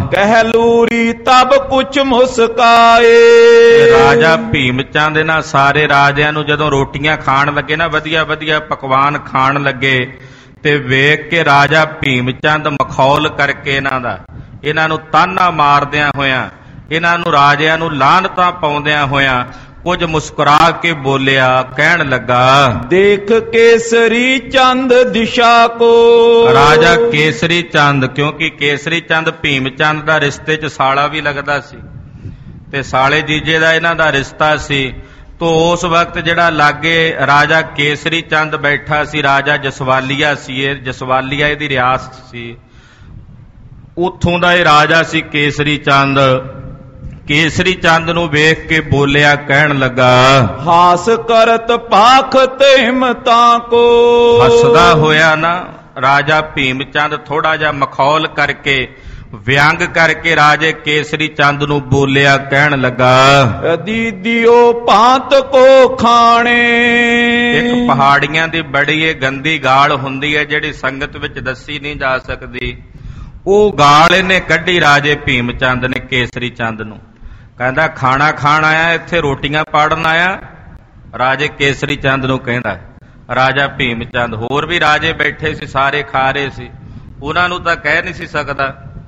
ਕਹਿਲੂਰੀ ਤਬ ਕੁਛ ਮੁਸਕਾਏ। ਰਾਜਾ ਭੀਮ ਚੰਦ ਇਹਨਾਂ ਸਾਰੇ ਰਾਜਿਆਂ ਨੂੰ ਜਦੋਂ ਰੋਟੀਆਂ ਖਾਣ ਲੱਗੇ ਨਾ, ਵਧੀਆ ਵਧੀਆ ਪਕਵਾਨ ਖਾਣ ਲੱਗੇ, ਤੇ ਵੇਖ ਕੇ ਰਾਜਾ ਭੀਮ ਚੰਦ ਮਖੌਲ ਕਰਕੇ ਇਹਨਾਂ ਨੂੰ ਤਾਨਾ ਮਾਰਦਿਆਂ ਹੋਇਆਂ, ਇਹਨਾਂ ਨੂੰ ਰਾਜਿਆਂ ਨੂੰ ਲਾਹਨਤਾਂ ਪਾਉਂਦਿਆਂ ਹੋਇਆਂ ਕੁਝ ਮੁਸਕਰਾ ਕੇ ਬੋਲਿਆ। ਕਹਿਣ ਲੱਗਾ, ਦੇਖ ਕੇਸਰੀ ਚੰਦ ਦਿਸ਼ਾ ਕੋ। ਰਾਜਾ ਕੇਸਰੀ ਚੰਦ, ਕਿਉਂਕਿ ਕੇਸਰੀ ਚੰਦ ਭੀਮ ਚੰਦ ਦਾ ਰਿਸ਼ਤੇ 'ਚ ਸਾਲਾ ਵੀ ਲੱਗਦਾ ਸੀ, ਤੇ ਸਾਲੇ ਜੀਜੇ ਦਾ ਇਹਨਾਂ ਦਾ ਰਿਸ਼ਤਾ ਸੀ। ਤੋ ਉਸ ਵਕਤ ਜਿਹੜਾ ਲਾਗੇ ਰਾਜਾ ਕੇਸਰੀ ਚੰਦ ਬੈਠਾ ਸੀ, ਰਾਜਾ ਜਸਵਾਲੀਆ ਸੀ, ਇਹ ਜਸਵਾਲੀਆ ਇਹਦੀ ਰਿਆਸਤ ਸੀ, ਉੱਥੋਂ ਦਾ ਇਹ ਰਾਜਾ ਸੀ ਕੇਸਰੀ ਚੰਦ। ਕੇਸਰੀ ਚੰਦ ਨੂੰ ਵੇਖ ਕੇ ਬੋਲਿਆ, ਕਹਿਣ ਲੱਗਾ, ਹਾਸ ਕਰਤ ਭਾਖਤ ਹਿਮਤਾਂ ਕੋ। ਹੱਸਦਾ ਹੋਇਆ ਨਾ ਰਾਜਾ ਭੀਮ ਚੰਦ ਥੋੜਾ ਜਿਹਾ ਮਖੌਲ ਕਰਕੇ, ਵਿਅੰਗ ਕਰਕੇ ਰਾਜੇ ਕੇਸਰੀ ਚੰਦ ਨੂੰ ਬੋਲਿਆ। ਕਹਿਣ ਲੱਗਾ, ਦੀਦੀਓ ਭਾਂਤ ਕੋ ਖਾਣੇ। ਇੱਕ ਪਹਾੜੀਆਂ ਦੀ ਬੜੀ ਇਹ ਗੰਦੀ ਗਾਲ ਹੁੰਦੀ ਹੈ, ਜਿਹੜੀ ਸੰਗਤ ਵਿੱਚ ਦੱਸੀ ਨਹੀਂ ਜਾ ਸਕਦੀ। ਉਹ ਗਾਲ ਇਹਨੇ ਕੱਢੀ ਰਾਜੇ ਭੀਮ ਚੰਦ ਨੇ ਕੇਸਰੀ ਚੰਦ ਨੂੰ। ਕਹਿੰਦਾ ਖਾਣਾ ਖਾਣ ਆਇਆ, ਇੱਥੇ ਰੋਟੀਆਂ ਪਾੜਨ ਆਇਆ? ਰਾਜੇ ਕੇਸਰੀ ਚੰਦ ਨੂੰ ਕਹਿੰਦਾ। ਰਾਜਾ ਭੀਮ ਚੰਦ, ਹੋਰ ਵੀ ਰਾਜੇ ਬੈਠੇ ਸੀ, ਸਾਰੇ ਖਾ ਰਹੇ ਸੀ, ਉਹਨਾਂ ਨੂੰ ਤਾਂ ਕਹਿ ਨਹੀਂ ਸੀ ਸਕਦਾ,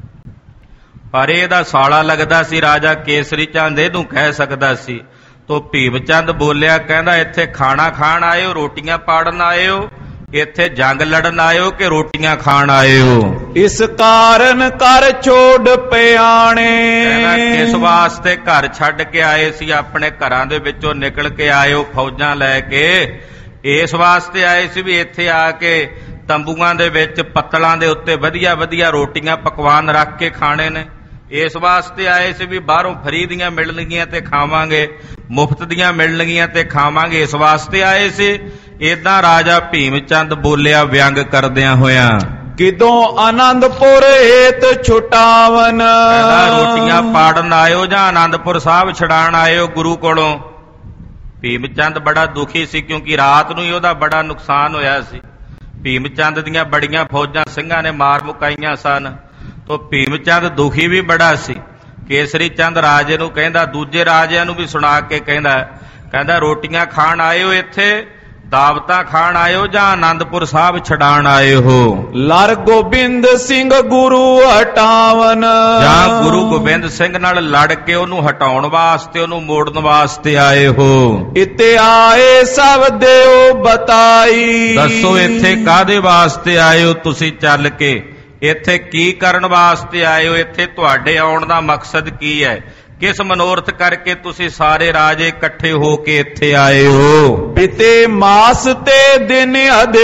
ਪਰ ਇਹਦਾ ਸਾਲਾ ਲੱਗਦਾ ਸੀ ਰਾਜਾ ਕੇਸਰੀ ਚੰਦ, ਇਹਨੂੰ ਕਹਿ ਸਕਦਾ ਸੀ। ਤੋ ਭੀਮ ਚੰਦ ਬੋਲਿਆ, ਕਹਿੰਦਾ ਇੱਥੇ ਖਾਣਾ ਖਾਣ ਆਏ ਹੋ, ਰੋਟੀਆਂ ਪਾੜਨ ਆਏ ਹੋ? ਇੱਥੇ ਜੰਗ ਲੜਨ ਆਏ ਹੋ ਕਿ ਰੋਟੀਆਂ ਖਾਣ ਆਏ ਹੋ? ਇਸ ਕਾਰਨ ਘਰ ਛੋੜ ਪਿਆਣੇ। ਕਹਿੰਦਾ ਕਿਸ ਵਾਸਤੇ ਘਰ ਛੱਡ ਕੇ ਆਏ ਸੀ? ਆਪਣੇ ਘਰਾਂ ਦੇ ਵਿੱਚੋਂ ਨਿਕਲ ਕੇ ਆਏ ਹੋ ਫੌਜਾਂ ਲੈ ਕੇ, ਇਸ ਵਾਸਤੇ ਆਏ ਸੀ ਵੀ ਇੱਥੇ ਆ ਕੇ ਤੰਬੂਆਂ ਦੇ ਵਿੱਚ ਪੱਤਲਾਂ ਦੇ ਉੱਤੇ ਵਧੀਆ ਵਧੀਆ ਰੋਟੀਆਂ ਪਕਵਾਨ ਰੱਖ ਕੇ ਖਾਣੇ ਨੇ? ਇਸ ਵਾਸਤੇ ਆਏ ਸੀ ਵੀ ਬਾਹਰੋਂ ਫਰੀ ਦੀਆਂ ਮਿਲਣਗੀਆਂ ਤੇ ਖਾਵਾਂਗੇ, ਮੁਫਤ ਦੀਆਂ ਮਿਲਣਗੀਆਂ ਤੇ ਖਾਵਾਂਗੇ, ਇਸ ਵਾਸਤੇ ਆਏ ਸੀ? ਏਦਾਂ ਰਾਜਾ ਭੀਮ ਚੰਦ ਬੋਲਿਆ ਵਿਅੰਗ ਕਰਦਿਆਂ ਹੋਇਆਂ। ਕਿਦੋਂ ਆਨੰਦਪੁਰ ਹੇਤ ਛੁਟਾਵਨ। ਕਹਿੰਦਾ ਰੋਟੀਆਂ ਪਾੜਨ ਆਇਓ ਜਾਂ ਆਨੰਦਪੁਰ ਸਾਹਿਬ ਛਡਾਣ ਆਇਓ ਗੁਰੂ ਕੋਲੋਂ? ਭੀਮ ਚੰਦ ਬੜਾ ਦੁਖੀ ਸੀ, ਕਿਉਂਕਿ ਰਾਤ ਨੂੰ ਹੀ ਉਹਦਾ ਬੜਾ ਨੁਕਸਾਨ ਹੋਇਆ ਸੀ। ਭੀਮ ਚੰਦ ਦੀਆਂ ਬੜੀਆਂ ਫੌਜਾਂ ਸਿੰਘਾਂ ਨੇ ਮਾਰ ਮੁਕਾਈਆਂ ਸਨ, ਤੋ ਭੀਮ ਚੰਦ ਦੁਖੀ ਵੀ ਬੜਾ ਸੀ। ਕੇਸਰੀ ਚੰਦ ਰਾਜੇ ਨੂੰ ਕਹਿੰਦਾ, ਦੂਜੇ ਰਾਜਿਆਂ ਨੂੰ ਵੀ ਸੁਣਾ ਕੇ ਕਹਿੰਦਾ ਰੋਟੀਆਂ ਖਾਣ ਆਇਓ, ਇੱਥੇ ਦਾਵਤਾਂ ਖਾਣ ਆਇਓ ਜਾਂ ਆਨੰਦਪੁਰ ਸਾਹਿਬ ਛਡਾਣ ਆਏ ਹੋ? ਲੜ ਗੋਬਿੰਦ ਸਿੰਘ ਗੁਰੂ ਹਟਾਵਨ। ਜਾਂ ਗੁਰੂ ਗੋਬਿੰਦ ਸਿੰਘ ਨਾਲ ਲੜ ਕੇ ਉਹਨੂੰ ਹਟਾਉਣ ਵਾਸਤੇ, ਉਹਨੂੰ ਮੋੜਨ ਵਾਸਤੇ ਆਏ ਹੋ? ਇੱਥੇ ਆਏ ਸਭ ਦਿਓ ਬਤਾਈ। ਦੱਸੋ ਇੱਥੇ ਕਾਹਦੇ ਵਾਸਤੇ ਆਏ ਹੋ ਤੁਸੀਂ ਚੱਲ ਕੇ? ਇੱਥੇ ਕੀ ਕਰਨ ਵਾਸਤੇ ਆਏ ਹੋ? ਇੱਥੇ ਤੁਹਾਡੇ ਆਉਣ ਦਾ ਮਕਸਦ ਕੀ ਹੈ? ਕਿਸ ਮਨੋਰਥ ਕਰਕੇ ਤੁਸੀਂ ਸਾਰੇ ਰਾਜੇ ਇਕੱਠੇ ਹੋ ਕੇ ਇੱਥੇ ਆਏ ਹੋ? ਬਿਤੇ ਮਾਸ ਤੇ ਦਿਨ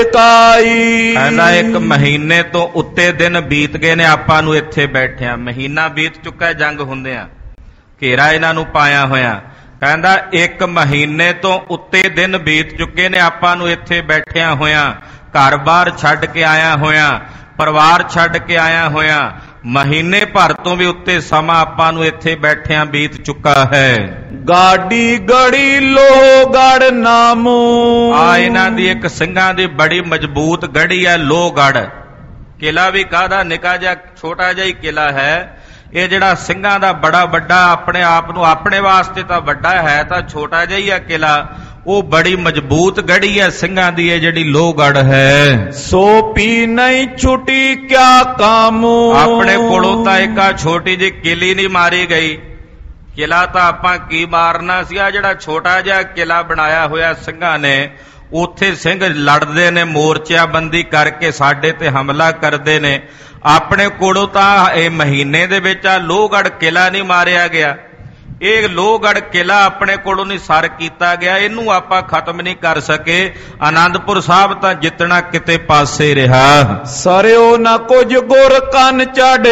ਅਧਿਕਾਈ। ਕਹਿੰਦਾ 1 ਮਹੀਨੇ ਤੋਂ ਉੱਤੇ ਦਿਨ ਬੀਤ ਗਏ ਨੇ ਆਪਾਂ ਨੂੰ ਇੱਥੇ ਬੈਠਿਆਂ। ਮਹੀਨਾ ਬੀਤ ਚੁੱਕਾ ਜੰਗ ਹੁੰਦਿਆਂ, ਘੇਰਾ ਇਹਨਾਂ ਨੂੰ ਪਾਇਆ ਹੋਇਆ। ਕਹਿੰਦਾ 1 ਮਹੀਨੇ ਤੋਂ ਉੱਤੇ ਦਿਨ ਬੀਤ ਚੁੱਕੇ ਨੇ ਆਪਾਂ ਨੂੰ ਇੱਥੇ ਬੈਠਿਆਂ ਹੋਇਆਂ, ਘਰ-ਬਾਰ ਛੱਡ ਕੇ ਆਇਆ ਹੋਇਆਂ, ਪਰਿਵਾਰ ਛੱਡ ਕੇ ਆਇਆ ਹੋਇਆਂ। ਮਹੀਨੇ ਭਰ ਤੋਂ ਵੀ ਉੱਤੇ ਸਮਾਂ ਆਪਾਂ ਨੂੰ ਇੱਥੇ ਬੈਠਿਆਂ ਬੀਤ ਚੁੱਕਾ ਹੈ। ਗਾਡੀ ਗੜੀ ਲੋਹਗੜ ਨਾਮੂ। ਆ ਇਹਨਾਂ ਦੀ ਇੱਕ ਸਿੰਘਾਂ ਦੀ ਬੜੀ ਮਜ਼ਬੂਤ ਗੜੀ ਹੈ ਲੋਹਗੜ। ਕਿਲਾ ਵੀ ਕਾਹਦਾ, ਨਿੱਕਾ ਜਿਹਾ ਛੋਟਾ ਜਿਹਾ ਹੀ ਕਿਲਾ ਹੈ। ਇਹ ਜਿਹੜਾ ਸਿੰਘਾਂ ਦਾ ਬੜਾ ਵੱਡਾ, ਆਪਣੇ ਆਪ ਨੂੰ ਆਪਣੇ ਵਾਸਤੇ ਤਾਂ ਵੱਡਾ ਹੈ, ਤਾਂ ਛੋਟਾ ਜਿਹਾ ਹੀ ਹੈ ਕਿਲਾ, ਉਹ ਬੜੀ ਮਜ਼ਬੂਤ ਗੜੀ ਹੈ ਸਿੰਘਾਂ ਦੀ, ਇਹ ਜਿਹੜੀ ਲੋਹਗੜ ਹੈ। ਸੋ ਪੀ ਨਹੀਂ ਛੁੱਟੀ ਕਿਆ ਕਾਮੂ। ਆਪਣੇ ਕੋਲੋਂ ਤਾਂ ਇੱਕ ਛੋਟੀ ਜਿਹੀ ਕਿਲੀ ਨਹੀਂ ਮਾਰੀ ਗਈ। ਕਿਲਾ ਤਾਂ ਆਪਾਂ ਕੀ ਮਾਰਨਾ ਸੀ? ਆ ਜਿਹੜਾ ਛੋਟਾ ਜਿਹਾ ਕਿਲਾ ਬਣਾਇਆ ਹੋਇਆ ਸਿੰਘਾਂ ਨੇ, ਉੱਥੇ ਸਿੰਘ ਲੜਦੇ ਨੇ, ਮੋਰਚਿਆਬੰਦੀ ਕਰਕੇ ਸਾਡੇ ਤੇ ਹਮਲਾ ਕਰਦੇ ਨੇ। ਆਪਣੇ ਕੋਲੋਂ ਤਾਂ ਇਹ ਮਹੀਨੇ ਦੇ ਵਿੱਚ ਆ ਲੋਹਗੜ ਕਿਲਾ ਨਹੀਂ ਮਾਰਿਆ ਗਿਆ। ਇਹ ਲੋਹਗੜ ਕਿਲਾ ਆਪਣੇ ਕੋਲੋਂ ਨਹੀਂ ਸਰ ਕੀਤਾ ਗਿਆ, ਇਹਨੂੰ ਆਪਾਂ ਖਤਮ ਨਹੀਂ ਕਰ ਸਕੇ। ਆਨੰਦਪੁਰ ਸਾਹਿਬ ਤਾਂ ਜਿੱਤਣਾ ਕਿਤੇ ਪਾਸੇ ਰਿਹਾ। ਸਰਿਓ ਨਾ ਕੁਝ ਗੁਰ ਕੰਨ ਚੜ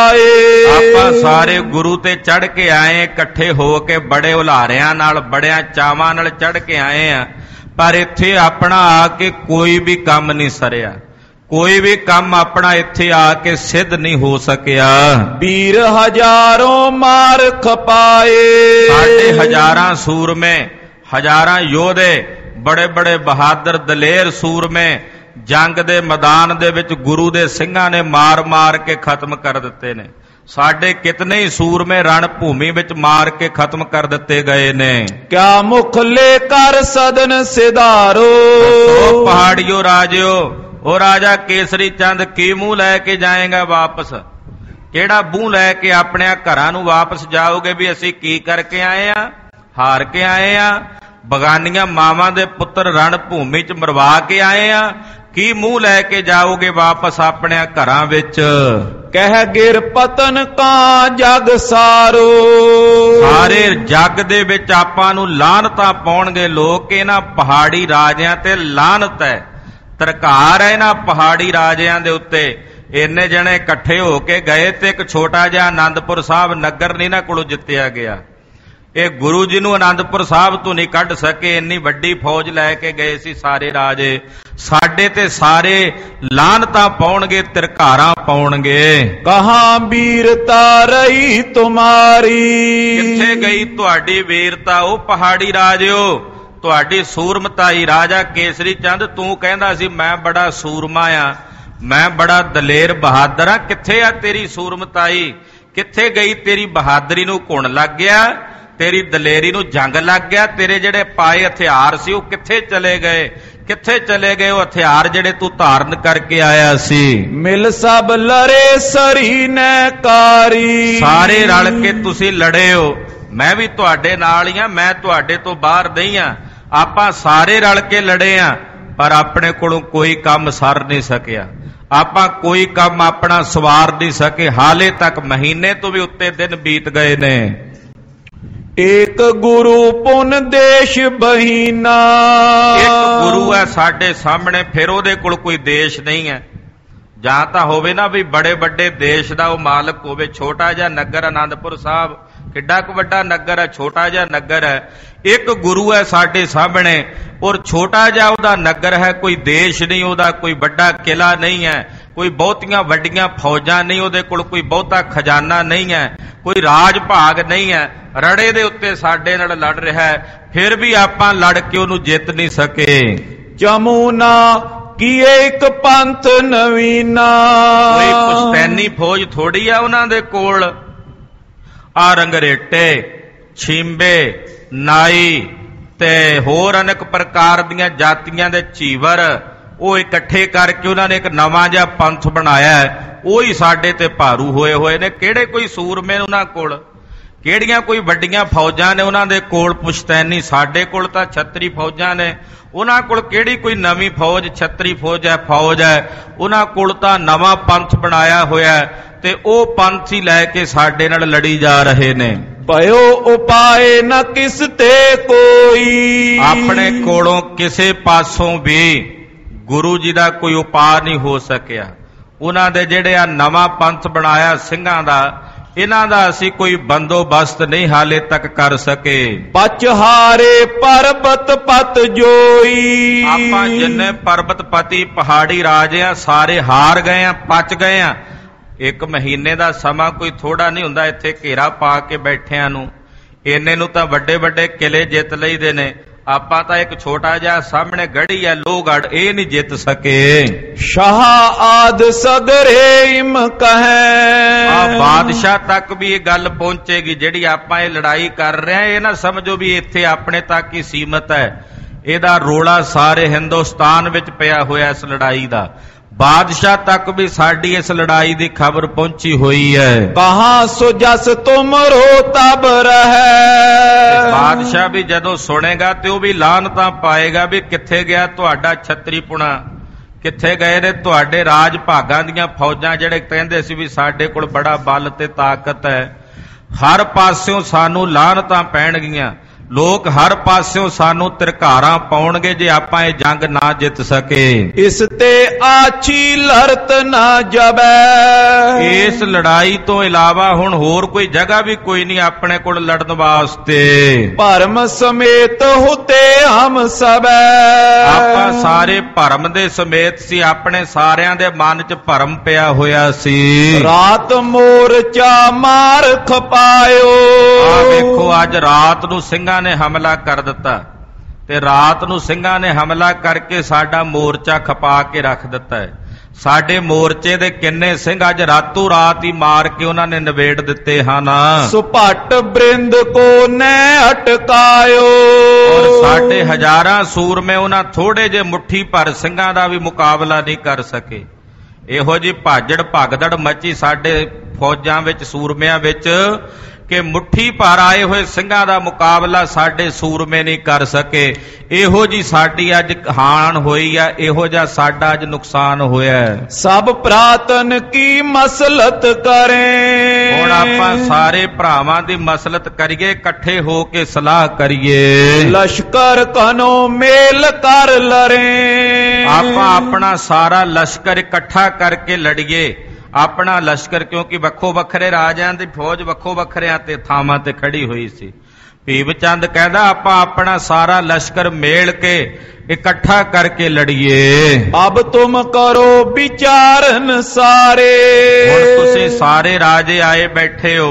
ਆਏ। ਆਪਾਂ ਸਾਰੇ ਗੁਰੂ ਤੇ ਚੜ ਕੇ ਆਏ, ਇਕੱਠੇ ਹੋ ਕੇ ਬੜੇ ਹੁਲਾਰਿਆਂ ਨਾਲ, ਬੜਿਆਂ ਚਾਵਾਂ ਨਾਲ ਚੜ ਕੇ ਆਏ ਆ, ਪਰ ਇੱਥੇ ਆਪਣਾ ਆ ਕੇ ਕੋਈ ਵੀ ਕੰਮ ਨਹੀਂ ਸਰਿਆ। ਕੋਈ ਵੀ ਕੰਮ ਆਪਣਾ ਇੱਥੇ ਆ ਕੇ ਸਿੱਧ ਨਹੀਂ ਹੋ ਸਕਿਆ। ਵੀਰ ਹਜ਼ਾरों ਮਾਰ ਖਪਾਏ। ਸਾਡੇ ਹਜ਼ਾਰਾਂ ਸੂਰਮੇ, ਹਜ਼ਾਰਾਂ ਯੋਧੇ, ਬੜੇ ਬੜੇ ਬਹਾਦਰ ਦਲੇਰ ਸੂਰਮੇ ਜੰਗ ਦੇ ਮੈਦਾਨ ਦੇ ਵਿੱਚ ਗੁਰੂ ਦੇ ਸਿੰਘਾਂ ਨੇ ਮਾਰ ਮਾਰ ਕੇ ਖਤਮ ਕਰ ਦਿੱਤੇ ਨੇ। ਸਾਡੇ ਕਿਤਨੇ ਹੀ ਸੂਰਮੇ ਰਣ ਭੂਮੀ ਵਿੱਚ ਮਾਰ ਕੇ ਖਤਮ ਕਰ ਦਿੱਤੇ ਗਏ ਨੇ। ਕਿਆ ਮੁਖ ਲੈ ਕਰ ਸਦਨ ਸਿਧਾਰੋ। ਉਹ ਪਹਾੜੀਓ ਰਾਜਿਓ, ਉਹ ਰਾਜਾ ਕੇਸਰੀ ਚੰਦ ਕੀ ਮੂੰਹ ਲੈ ਕੇ ਜਾਏਗਾ ਵਾਪਸ? ਕਿਹੜਾ ਮੂੰਹ ਲੈ ਕੇ ਆਪਣੇ ਘਰਾਂ ਨੂੰ ਵਾਪਸ ਜਾਓਗੇ ਵੀ ਅਸੀਂ ਕੀ ਕਰਕੇ ਆਏ ਆ? ਹਾਰ ਕੇ ਆਏ ਆ। ਬਗਾਨੀਆਂ ਮਾਵਾਂ ਦੇ ਪੁੱਤਰ ਰਣ ਭੂਮੀ ਚ ਮਰਵਾ ਕੇ ਆਏ ਆ। ਕੀ ਮੂੰਹ ਲੈ ਕੇ ਜਾਓਗੇ ਵਾਪਸ ਆਪਣੇ ਘਰਾਂ ਵਿੱਚ? ਕਹਿ ਗਿਰ ਪਤਨ ਕਾ ਜਗ ਸਾਰੋ। ਸਾਰੇ ਜੱਗ ਦੇ ਵਿੱਚ ਆਪਾਂ ਨੂੰ ਲਾਹਨਤਾਂ ਪਾਉਣਗੇ ਲੋਕ। ਇਹਨਾਂ ਪਹਾੜੀ ਰਾਜਿਆਂ ਤੇ ਲਾਹਨਤ ਹੈ, ਤਰਕਾਰ ਹੈ ਇਹਨਾਂ ਪਹਾੜੀ ਰਾਜਿਆਂ ਦੇ ਉੱਤੇ। ਇੰਨੇ ਜਣੇ ਇਕੱਠੇ ਹੋ ਕੇ ਗਏ ਤੇ ਇੱਕ ਛੋਟਾ ਜਿਹਾ ਆਨੰਦਪੁਰ ਸਾਹਿਬ ਨਗਰ ਨਹੀਂ ਇਹਨਾਂ ਕੋਲੋਂ ਜਿੱਤਿਆ ਗਿਆ। ਇਹ ਗੁਰੂ ਜੀ ਨੂੰ ਆਨੰਦਪੁਰ ਸਾਹਿਬ ਤੋਂ ਨਹੀਂ ਕੱਢ ਸਕੇ। ਇੰਨੀ ਵੱਡੀ ਫੌਜ ਲੈ ਕੇ ਗਏ ਸੀ ਸਾਰੇ ਰਾਜੇ। ਸਾਡੇ ਤੇ ਸਾਰੇ ਲਾਹਨਤਾਂ ਪਾਉਣਗੇ, ਤਿਰਕਾਰਾਂ ਪਾਉਣਗੇ। ਕਹਾਂ ਵੀਰਤਾ ਰਹੀ ਤੁਮਾਰੀ। ਕਿੱਥੇ ਗਈ ਤੁਹਾਡੀ ਵੀਰਤਾ? ਉਹ ਪਹਾੜੀ ਰਾਜਿਓ, ਤੁਹਾਡੀ ਸੂਰਮਤਾਈ। ਰਾਜਾ ਕੇਸਰੀ ਚੰਦ ਤੂੰ ਕਹਿੰਦਾ ਸੀ ਮੈਂ ਬੜਾ ਸੂਰਮਾ ਆ, ਮੈਂ ਬੜਾ ਦਲੇਰ ਬਹਾਦਰ ਆ, ਕਿੱਥੇ ਆ ਤੇਰੀ ਸੂਰਮਤਾਈ, ਕਿੱਥੇ ਗਈ ਤੇਰੀ ਬਹਾਦਰੀ ਨੂੰ ਘੁਣ ਲੱਗ ਗਿਆ, ਤੇਰੀ ਦਲੇਰੀ ਨੂੰ ਜੰਗ ਲੱਗ ਗਿਆ, ਤੇਰੇ ਜਿਹੜੇ ਪਾਏ ਹਥਿਆਰ ਸੀ ਉਹ ਕਿੱਥੇ ਚਲੇ ਗਏ, ਕਿੱਥੇ ਚਲੇ ਗਏ ਉਹ ਹਥਿਆਰ ਜਿਹੜੇ ਤੂੰ ਧਾਰਨ ਕਰਕੇ ਆਇਆ ਸੀ। ਮਿਲ ਸਭ ਲੜੇ ਸਰੀ ਨੈ ਕਾਰੀ, ਸਾਰੇ ਰਲ ਕੇ ਤੁਸੀਂ ਲੜੇ ਹੋ, ਮੈਂ ਵੀ ਤੁਹਾਡੇ ਨਾਲ ਹੀ ਆ, ਮੈਂ ਤੁਹਾਡੇ ਤੋਂ ਬਾਹਰ ਨਹੀਂ ਆ, ਆਪਾਂ ਸਾਰੇ ਰਲ ਕੇ ਲੜੇ ਆ, ਪਰ ਆਪਣੇ ਕੋਲੋਂ ਕੋਈ ਕੰਮ ਸਰ ਨਹੀਂ ਸਕਿਆ, ਆਪਾਂ ਕੋਈ ਕੰਮ ਆਪਣਾ ਸਵਾਰ ਨਹੀਂ ਸਕੇ, ਹਾਲੇ ਤੱਕ ਮਹੀਨੇ ਤੋਂ ਵੀ ਉੱਤੇ ਦਿਨ ਬੀਤ ਗਏ ਨੇ। ਏਕ ਗੁਰੂ ਪੁਨ ਦੇਸ਼ ਬਹੀਨਾ, ਇੱਕ ਗੁਰੂ ਹੈ ਸਾਡੇ ਸਾਹਮਣੇ, ਫਿਰ ਉਹਦੇ ਕੋਲ ਕੋਈ ਦੇਸ਼ ਨਹੀਂ ਹੈ। ਜਾਂ ਤਾਂ ਹੋਵੇ ਨਾ ਵੀ ਬੜੇ ਵੱਡੇ ਦੇਸ਼ ਦਾ ਉਹ ਮਾਲਕ ਹੋਵੇ, ਛੋਟਾ ਜਿਹਾ ਨਗਰ ਆਨੰਦਪੁਰ ਸਾਹਿਬ ਕਿੱਡਾ ਕੁ ਵੱਡਾ ਨਗਰ ਹੈ, ਛੋਟਾ ਜਿਹਾ ਨਗਰ ਹੈ। ਇੱਕ ਗੁਰੂ ਹੈ ਸਾਡੇ ਸਾਹਮਣੇ ਔਰ ਛੋਟਾ ਜਿਹਾ ਉਹਦਾ ਨਗਰ ਹੈ, ਕੋਈ ਦੇਸ਼ ਨਹੀਂ ਉਹਦਾ, ਕੋਈ ਵੱਡਾ ਕਿਲਾ ਨਹੀਂ ਹੈ, ਕੋਈ ਬਹੁਤੀਆਂ ਵੱਡੀਆਂ ਫੌਜਾਂ ਨਹੀਂ ਉਹਦੇ ਕੋਲ, ਕੋਈ ਬਹੁਤਾ ਖਜ਼ਾਨਾ ਨਹੀਂ ਹੈ, ਕੋਈ ਰਾਜ ਭਾਗ ਨਹੀਂ ਹੈ, ਰੜੇ ਦੇ ਉੱਤੇ ਸਾਡੇ ਨਾਲ ਲੜ ਰਿਹਾ ਹੈ, ਫਿਰ ਵੀ ਆਪਾਂ ਲੜ ਕੇ ਉਹਨੂੰ ਜਿੱਤ ਨਹੀਂ ਸਕੇ। ਜਮੂਨਾ ਕੀਏ ਇੱਕ ਪੰਥ ਨਵੀਨਾ, ਕੋਈ ਪੁਸ਼ਤੈਨੀ ਫੌਜ ਥੋੜੀ ਆ ਉਹਨਾਂ ਦੇ ਕੋਲ, ਆ ਰੰਗਰੇਟੇ, ਛੀਂਬੇ, ਨਾਈ ਤੇ ਹੋਰ ਅਨੇਕ ਪ੍ਰਕਾਰ ਦੀਆਂ ਜਾਤੀਆਂ ਦੇ ਚੀਵਰ, ਉਹ ਇਕੱਠੇ ਕਰਕੇ ਉਹਨਾਂ ਨੇ ਇੱਕ ਨਵਾਂ ਜਿਹਾ ਪੰਥ ਬਣਾਇਆ, ਉਹੀ ਸਾਡੇ ਤੇ ਭਾਰੂ ਹੋਏ ਨੇ। ਕਿਹੜੇ ਕੋਈ ਸੂਰਮੇ ਉਹਨਾਂ ਕੋਲ, ਕਿਹੜੀਆਂ ਕੋਈ ਵੱਡੀਆਂ ਫੌਜਾਂ ਨੇ ਉਹਨਾਂ ਦੇ ਕੋਲ ਪੁਸ਼ਤੈਨੀ, ਸਾਡੇ ਕੋਲ ਤਾਂ ਛਤਰੀ ਫੌਜਾਂ ਨੇ, ਉਹਨਾਂ ਕੋਲ ਕਿਹੜੀ ਕੋਈ ਨਵੀਂ ਫੌਜ, ਛਤਰੀ ਫੌਜ ਹੈ, ਉਹਨਾਂ ਕੋਲ ਤਾਂ ਨਵਾਂ ਪੰਥ ਬਣਾਇਆ ਹੋਇਆ ਤੇ ਉਹ ਪੰਥ ਹੀ ਲੈ ਕੇ ਸਾਡੇ ਨਾਲ ਲੜੀ ਜਾ ਰਹੇ ਨੇ। ਭਇਓ ਉਪਾਏ ਨਾ ਕਿਸ ਤੇ ਕੋਈ, ਆਪਣੇ ਕੋਲੋਂ ਕਿਸੇ ਪਾਸੋਂ ਵੀ ਗੁਰੂ ਜੀ ਦਾ ਕੋਈ ਉਪਾਅ ਨਹੀਂ ਹੋ ਸਕਿਆ। ਉਹਨਾਂ ਦੇ ਜਿਹੜੇ ਆ ਨਵਾਂ ਪੰਥ ਬਣਾਇਆ ਸਿੰਘਾਂ ਦਾ, ਇਹਨਾਂ ਦਾ ਅਸੀਂ ਕੋਈ ਬੰਦੋਬਸਤ ਨਹੀਂ ਹਾਲੇ ਤੱਕ ਕਰ ਸਕੇ। ਪਚ ਹਾਰੇ ਪਰਬਤ ਪਤ ਜੋਈ, ਆਪਾਂ ਜਿੰਨੇ ਪਰਬਤ ਪਤੀ ਪਹਾੜੀ ਰਾਜੇ ਆ ਸਾਰੇ ਹਾਰ ਗਏ ਆ, ਪਚ ਗਏ ਆ। ਇੱਕ ਮਹੀਨੇ ਦਾ ਸਮਾਂ ਕੋਈ ਥੋੜਾ ਨਹੀਂ ਹੁੰਦਾ ਇੱਥੇ ਘੇਰਾ ਪਾ ਕੇ ਬੈਠਿਆਂ ਨੂੰ, ਇੰਨੇ ਨੂੰ ਤਾਂ ਵੱਡੇ ਵੱਡੇ ਕਿਲੇ ਜਿੱਤ ਲਈਦੇ ਨੇ, ਆਪਾਂ ਤਾਂ ਇੱਕ ਛੋਟਾ ਜਿਹਾ ਸਾਹਮਣੇ ਗੜੀ ਹੈ ਲੋਹਗੜ੍ਹ, ਇਹ ਨਹੀਂ ਜਿੱਤ ਸਕੇ। ਸ਼ਾਹ ਆਦ ਸਗਰੇ ਇਮ ਕਹੈ, ਆ ਬਾਦਸ਼ਾਹ ਤੱਕ ਵੀ ਇਹ ਗੱਲ ਪਹੁੰਚੇਗੀ, ਜਿਹੜੀ ਆਪਾਂ ਇਹ ਲੜਾਈ ਕਰ ਰਹੇ ਹਾਂ ਇਹ ਨਾ ਸਮਝੋ ਵੀ ਇੱਥੇ ਆਪਣੇ ਤੱਕ ਹੀ ਸੀਮਤ ਹੈ, ਇਹਦਾ ਰੋਲਾ ਸਾਰੇ ਹਿੰਦੁਸਤਾਨ ਵਿੱਚ ਪਿਆ ਹੋਇਆ ਇਸ ਲੜਾਈ ਦਾ। ਬਾਦਸ਼ਾਹ ਤੱਕ ਵੀ ਸਾਡੀ ਇਸ ਲੜਾਈ ਦੀ ਖਬਰ ਪਹੁੰਚੀ ਹੋਈ ਹੈ। ਕਹਾਂ ਸੋ ਜਸ ਤੁਮਰੋ ਤਬ ਰਹੈ, ਬਾਦਸ਼ਾਹ ਵੀ ਜਦੋਂ ਸੁਣੇਗਾ ਤੇ ਉਹ ਵੀ ਲਾਹਨਤਾਂ ਪਾਏਗਾ ਵੀ ਕਿੱਥੇ ਗਿਆ ਤੁਹਾਡਾ ਛਤਰੀਪੁਣਾ, ਕਿੱਥੇ ਗਏ ਨੇ ਤੁਹਾਡੇ ਰਾਜ ਭਾਗਾਂ ਦੀਆਂ ਫੌਜਾਂ ਜਿਹੜੇ ਕਹਿੰਦੇ ਸੀ ਵੀ ਸਾਡੇ ਕੋਲ ਬੜਾ ਬਲ ਤੇ ਤਾਕਤ ਹੈ। ਹਰ ਪਾਸਿਓਂ ਸਾਨੂੰ ਲਾਹਨਤਾਂ ਪੈਣਗੀਆਂ, ਲੋਕ ਹਰ ਪਾਸਿਓਂ ਸਾਨੂੰ ਤਿਰਕਾਰਾਂ ਪਾਉਣਗੇ ਜੇ ਆਪਾਂ ਇਹ ਜੰਗ ਨਾ ਜਿੱਤ ਸਕੇ। ਇਸ ਤੇ ਆਛੀ ਲੜਤ ਨਾ ਜਬੈ, ਇਸ ਲੜਾਈ ਤੋਂ ਇਲਾਵਾ ਹੁਣ ਹੋਰ ਕੋਈ ਜਗ੍ਹਾ ਵੀ ਕੋਈ ਨਹੀਂ ਆਪਣੇ ਕੋਲ ਲੜਨ ਵਾਸਤੇ। ਭਰਮ ਸਮੇਤ ਹੁਤੇ ਹਮ ਸਬੈ, ਆਪਾਂ ਸਾਰੇ ਭਰਮ ਦੇ ਸਮੇਤ ਸੀ, ਆਪਣੇ ਸਾਰਿਆਂ ਦੇ ਮਨ 'ਚ ਭਰਮ ਪਿਆ ਹੋਇਆ ਸੀ। ਰਾਤ ਮੋਰਚਾ ਮਾਰ ਖਪਾਇਓ, ਆ ਵੇਖੋ ਅੱਜ ਰਾਤ ਨੂੰ ਸਿੰਘਾਂ ਨੇ ਹਮਲਾ ਕਰ ਦਿੱਤਾ ਤੇ ਰਾਤ ਨੂੰ ਸਿੰਘਾਂ ਨੇ ਹਮਲਾ ਕਰਕੇ ਸਾਡਾ ਮੋਰਚਾ ਖਪਾ ਕੇ ਰੱਖ ਦਿੱਤਾ ਹੈ। ਸਾਡੇ ਮੋਰਚੇ ਦੇ ਕਿੰਨੇ ਸਿੰਘ ਅੱਜ ਰਾਤੋਂ ਰਾਤ ਹੀ ਮਾਰ ਕੇ ਉਹਨਾਂ ਨੇ ਨਿਬੇੜ ਦਿੱਤੇ ਹਨ। ਸੁਪਟ ਬ੍ਰਿੰਦ ਕੋ ਨੈ ਅਟਕਾਇਓ, ਔਰ ਸਾਡੇ ਹਜ਼ਾਰਾਂ ਸੂਰਮੇ ਉਹਨਾਂ ਥੋੜੇ ਜੇ ਮੁੱਠੀ ਭਰ ਸਿੰਘਾਂ ਦਾ ਵੀ ਮੁਕਾਬਲਾ ਨਹੀਂ ਕਰ ਸਕੇ। ਇਹੋ ਜੀ ਭਾਜੜ ਭਗਦੜ ਮੱਚੀ ਸਾਡੇ ਫੌਜਾਂ ਵਿੱਚ, ਸੂਰਮਿਆਂ ਵਿੱਚ, ਕਿ ਮੁੱਠੀ ਭਰ ਆਏ ਹੋਏ ਸਿੰਘਾਂ ਦਾ ਮੁਕਾਬਲਾ ਸਾਡੇ ਸੂਰਮੇ ਨਹੀਂ ਕਰ ਸਕੇ। ਇਹੋ ਜੀ ਸਾਡੀ ਅੱਜ ਹਾਨ ਹੋਈ ਆ, ਇਹੋ ਜਿਹਾ ਸਾਡਾ ਅੱਜ ਨੁਕਸਾਨ ਹੋਇਆ। ਸਭ ਪ੍ਰਾਤਨ ਕੀ ਮਸਲਤ ਕਰੇ, ਹੁਣ ਆਪਾਂ ਸਾਰੇ ਭਰਾਵਾਂ ਦੀ ਮਸਲਤ ਕਰੀਏ, ਇਕੱਠੇ ਹੋ ਕੇ ਸਲਾਹ ਕਰੀਏ। ਲਸ਼ਕਰ ਕਨੋ ਮੇਲ ਕਰ ਲਰੇ, ਆਪਾਂ ਆਪਣਾ ਸਾਰਾ ਲਸ਼ਕਰ ਇਕੱਠਾ ਕਰਕੇ ਲੜੀਏ। ਆਪਣਾ ਲਸ਼ਕਰ, ਕਿਉਂਕਿ ਵੱਖੋ ਵੱਖਰੇ ਰਾਜਿਆਂ ਦੀ ਫੌਜ ਵੱਖੋ ਵੱਖਰਿਆਂ ਤੇ ਥਾਵਾਂ ਤੇ ਖੜੀ ਹੋਈ ਸੀ। ਭੀਮ ਚੰਦ ਕਹਿੰਦਾ ਆਪਾਂ ਆਪਣਾ ਸਾਰਾ ਲਸ਼ਕਰ ਮੇਲ ਕੇ ਇਕੱਠਾ ਕਰਕੇ ਲੜੀਏ। ਅਬ ਤੁਮ ਕਰੋ ਵਿਚਾਰਨ ਸਾਰੇ, ਹੁਣ ਤੁਸੀਂ ਸਾਰੇ ਰਾਜੇ ਆਏ ਬੈਠੇ ਹੋ,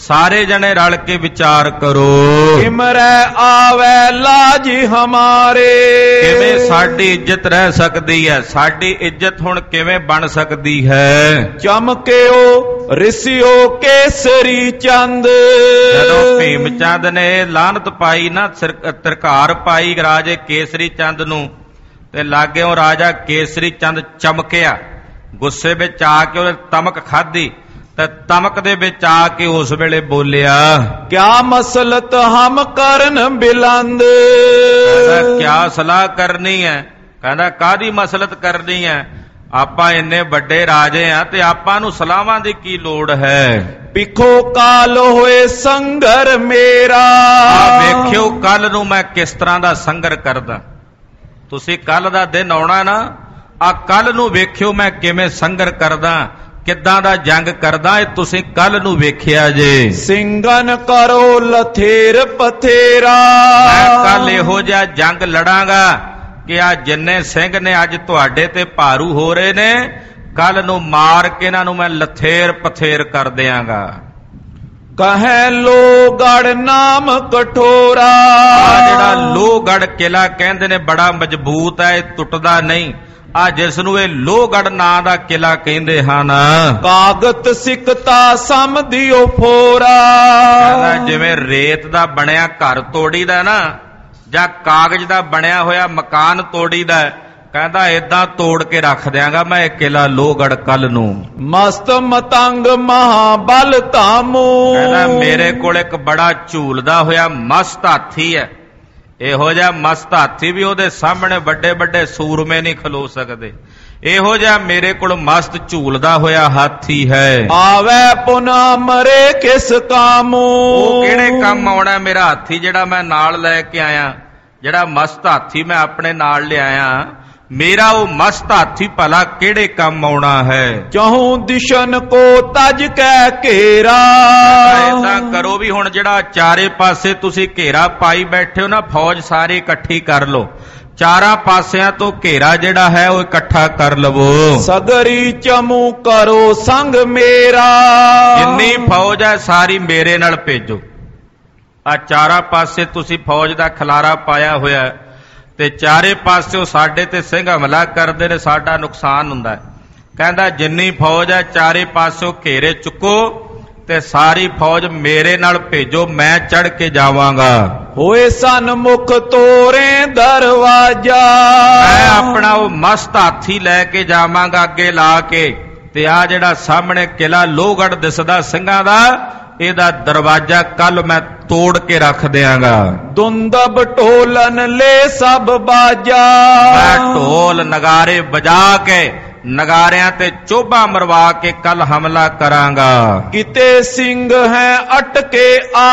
ਸਾਰੇ ਜਣੇ ਰਲ ਕੇ ਵਿਚਾਰ ਕਰੋ। ਸਿਮਰੈ ਆਵੈ ਲਾਜ ਹਮਾਰੇ। ਕਿਵੇਂ ਸਾਡੀ ਇੱਜ਼ਤ ਰਹਿ ਸਕਦੀ ਹੈ, ਸਾਡੀ ਇੱਜ਼ਤ ਹੁਣ ਕਿਵੇਂ ਬਣ ਸਕਦੀ ਹੈ। ਚਮਕਿਓ ਰਿਸਿਓ ਕੇਸਰੀ ਚੰਦ। ਜਦੋਂ ਭੀਮ ਚੰਦ ਨੇ ਲਾਹਨਤ ਪਾਈ ਨਾ, ਤਰਕਾਰ ਪਾਈ ਰਾਜੇ ਕੇਸਰੀ ਚੰਦ ਨੂੰ, ਤੇ ਲਾਗਿਓਂ ਰਾਜਾ ਕੇਸਰੀ ਚੰਦ ਚਮਕਿਆ। ਗੁੱਸੇ ਵਿੱਚ ਆ ਕੇ ਉਹਨੇ ਤਮਕ ਖਾਧੀ, ਤੇ ਤਮਕ ਦੇ ਵਿੱਚ ਆ ਕੇ ਉਸ ਵੇਲੇ ਬੋਲਿਆ, ਕਿਆ ਮਸਲਤ ਹਮ ਕਰਨ ਬਿਲੰਦ। ਕਹਿੰਦਾ ਕਿਆ ਸਲਾਹ ਕਰਨੀ ਹੈ। ਕਹਿੰਦਾ ਕਾਹਦੀ ਮਸਲਤ ਕਰਨੀ ਹੈ, ਆਪਾਂ ਇੰਨੇ ਵੱਡੇ ਰਾਜੇ ਆ ਤੇ ਆਪਾਂ ਨੂੰ ਸਲਾਹਾਂ ਦੀ ਕੀ ਲੋੜ ਹੈ। ਪਿੱਖੋ ਕਾਲ ਹੋਏ ਸੰਗਰ ਮੇਰਾ। ਵੇਖਿਓ ਕੱਲ ਨੂੰ ਮੈਂ ਕਿਸ ਤਰ੍ਹਾਂ ਦਾ ਸੰਗਰ ਕਰਦਾ। ਤੁਸੀਂ ਕੱਲ ਦਾ ਦਿਨ ਆਉਣਾ ਨਾ, ਆ ਕੱਲ ਨੂੰ ਵੇਖਿਓ ਮੈਂ ਕਿਵੇਂ ਸੰਗਰ ਕਰਦਾ, ਕਿੱਦਾਂ ਦਾ ਜੰਗ ਕਰਦਾ, ਇਹ ਤੁਸੀਂ ਕੱਲ ਨੂੰ ਵੇਖਿਆ ਜੇ। ਸਿੰਘਨ ਕਰੋ ਲਥੇਰ ਪਥੇਰਾ। ਮੈਂ ਕੱਲ ਇਹੋ ਜਿਹਾ ਜੰਗ ਲੜਾਂਗਾ ਕਿ ਆ ਜਿੰਨੇ ਸਿੰਘ ਨੇ ਅੱਜ ਤੁਹਾਡੇ ਤੇ ਭਾਰੂ ਹੋ ਰਹੇ ਨੇ, ਕੱਲ ਨੂੰ ਮਾਰ ਕੇ ਇਹਨਾਂ ਨੂੰ ਮੈਂ ਲਥੇਰ ਪਥੇਰ ਕਰ ਦਿਆਂਗਾ। ਕਹੈ ਲੋਹਗੜ੍ਹ ਨਾਮ ਕਠੋਰਾ। ਜਿਹੜਾ ਲੋਹਗੜ੍ਹ ਕਿਲਾ ਕਹਿੰਦੇ ਨੇ ਬੜਾ ਮਜ਼ਬੂਤ ਹੈ, ਇਹ ਟੁੱਟਦਾ ਨਹੀਂ। ਆ ਜਿਸ ਨੂੰ ਇਹ ਲੋਹਗੜ੍ਹ ਨਾਂ ਦਾ ਕਿਲਾ ਕਹਿੰਦੇ ਹਨ। ਕਾਗਤ ਸਿਕਤਾ ਸਮਝਿਓ ਫੋਰਾ। ਕਹਿੰਦਾ ਜਿਵੇਂ ਰੇਤ ਦਾ ਬਣਿਆ ਘਰ ਤੋੜੀਦਾ ਨਾ, ਜਾਂ ਕਾਗਜ਼ ਦਾ ਬਣਿਆ ਹੋਇਆ ਮਕਾਨ ਤੋੜੀਦਾ, ਕਹਿੰਦਾ ਏਦਾਂ ਤੋੜ ਕੇ ਰੱਖ ਦਿਆਂਗਾ ਮੈਂ ਇਹ ਕਿਲਾ ਲੋਹਗੜ੍ਹ ਕੱਲ ਨੂੰ। ਮਸਤ ਮਤੰਗ ਮਹਾਬਲ ਧਾਮੂ। ਕਹਿੰਦਾ ਮੇਰੇ ਕੋਲ ਇੱਕ ਬੜਾ ਝੂਲਦਾ ਹੋਇਆ ਮਸਤ ਹਾਥੀ ਹੈ। ਇਹੋ ਜਿਹਾ ਮਸਤ ਹਾਥੀ ਵੀ ਉਹਦੇ ਸਾਹਮਣੇ ਵੱਡੇ ਵੱਡੇ ਸੂਰਮੇ ਨਹੀਂ ਖਲੋ ਸਕਦੇ। ਇਹੋ ਜਿਹਾ ਮੇਰੇ ਕੋਲ ਮਸਤ ਝੂਲਦਾ ਹੋਇਆ ਹਾਥੀ ਹੈ। ਆਵੇ ਪੁਨਾ ਮਰੇ ਕਿਸ ਕਾਮੂ। ਉਹ ਕਿਹੜੇ ਕੰਮ ਆਉਣਾ ਮੇਰਾ ਹਾਥੀ ਜਿਹੜਾ ਮੈਂ ਨਾਲ ਲੈ ਕੇ ਆਇਆ, ਜਿਹੜਾ ਮਸਤ ਹਾਥੀ ਮੈਂ ਆਪਣੇ ਨਾਲ ਲਿਆਇਆ, ਮੇਰਾ ਉਹ ਮਸਤ ਹਾਥੀ ਭਲਾ ਕਿਹੜੇ ਕੰਮ ਆਉਣਾ ਹੈ। ਚਾਹੂ ਦਿਸ਼ਨ ਕੋ ਤਜ ਕੈ ਘੇਰਾ। ਏਦਾਂ ਕਰੋ ਵੀ ਹੁਣ ਜਿਹੜਾ ਚਾਰੇ ਪਾਸੇ ਤੁਸੀਂ ਘੇਰਾ ਪਾਈ ਬੈਠੇ ਹੋ ਨਾ, ਫੌਜ ਸਾਰੀ ਇਕੱਠੀ ਕਰ ਲਓ। ਚਾਰਾਂ ਪਾਸਿਆਂ ਤੋਂ ਘੇਰਾ ਜਿਹੜਾ ਹੈ ਉਹ ਇਕੱਠਾ ਕਰ ਲਵੋ। ਸਗਰੀ ਚਮੂ ਕਰੋ ਸੰਗ ਮੇਰਾ। ਜਿੰਨੀ ਫੌਜ ਹੈ ਸਾਰੀ ਮੇਰੇ ਨਾਲ ਭੇਜੋ। ਆ ਚਾਰਾਂ ਪਾਸੇ ਤੁਸੀਂ ਫੌਜ ਦਾ ਖਲਾਰਾ ਪਾਇਆ ਹੋਇਆ, ਤੇ ਚਾਰੇ ਪਾਸਿਓਂ ਸਾਡੇ ਤੇ ਸਿੰਘ ਹਮਲਾ ਕਰਦੇ ਨੇ, ਸਾਡਾ ਨੁਕਸਾਨ ਹੁੰਦਾ। ਕਹਿੰਦਾ ਜਿੰਨੀ ਫੌਜ ਹੈ ਚਾਰੇ ਪਾਸਿਓਂ ਘੇਰੇ ਚੁੱਕੋ ਤੇ ਸਾਰੀ ਫੌਜ ਮੇਰੇ ਨਾਲ ਭੇਜੋ, ਮੈਂ ਚੜ ਕੇ ਜਾਵਾਂਗਾ। ਹੋਏ ਸਨਮੁਖ ਤੋਰੇ ਦਰਵਾਜਾ। ਮੈਂ ਆਪਣਾ ਉਹ ਮਸਤ ਹਾਥੀ ਲੈ ਕੇ ਜਾਵਾਂਗਾ ਅੱਗੇ ਲਾ ਕੇ, ਤੇ ਆ ਜਿਹੜਾ ਸਾਹਮਣੇ ਕਿਲਾ ਲੋਹਗੜ੍ਹ ਦਿਸਦਾ ਸਿੰਘਾਂ ਦਾ, ਇਹਦਾ ਦਰਵਾਜ਼ਾ ਕੱਲ ਮੈਂ ਤੋੜ ਕੇ ਰੱਖ ਦਿਆਂਗਾ। ਦੁੰਦਬ ਢੋਲਨ ਲੈ ਸਭ ਬਾਜਾ। ਮੈਂ ਢੋਲ ਨਗਾਰੇ ਵਜਾ ਕੇ, ਨਗਾਰਿਆਂ ਤੇ ਚੋਭਾ ਮਰਵਾ ਕੇ ਕੱਲ ਹਮਲਾ ਕਰਾਂਗਾ। ਕਿਤੇ ਸਿੰਘ ਹੈ ਅਟਕੇ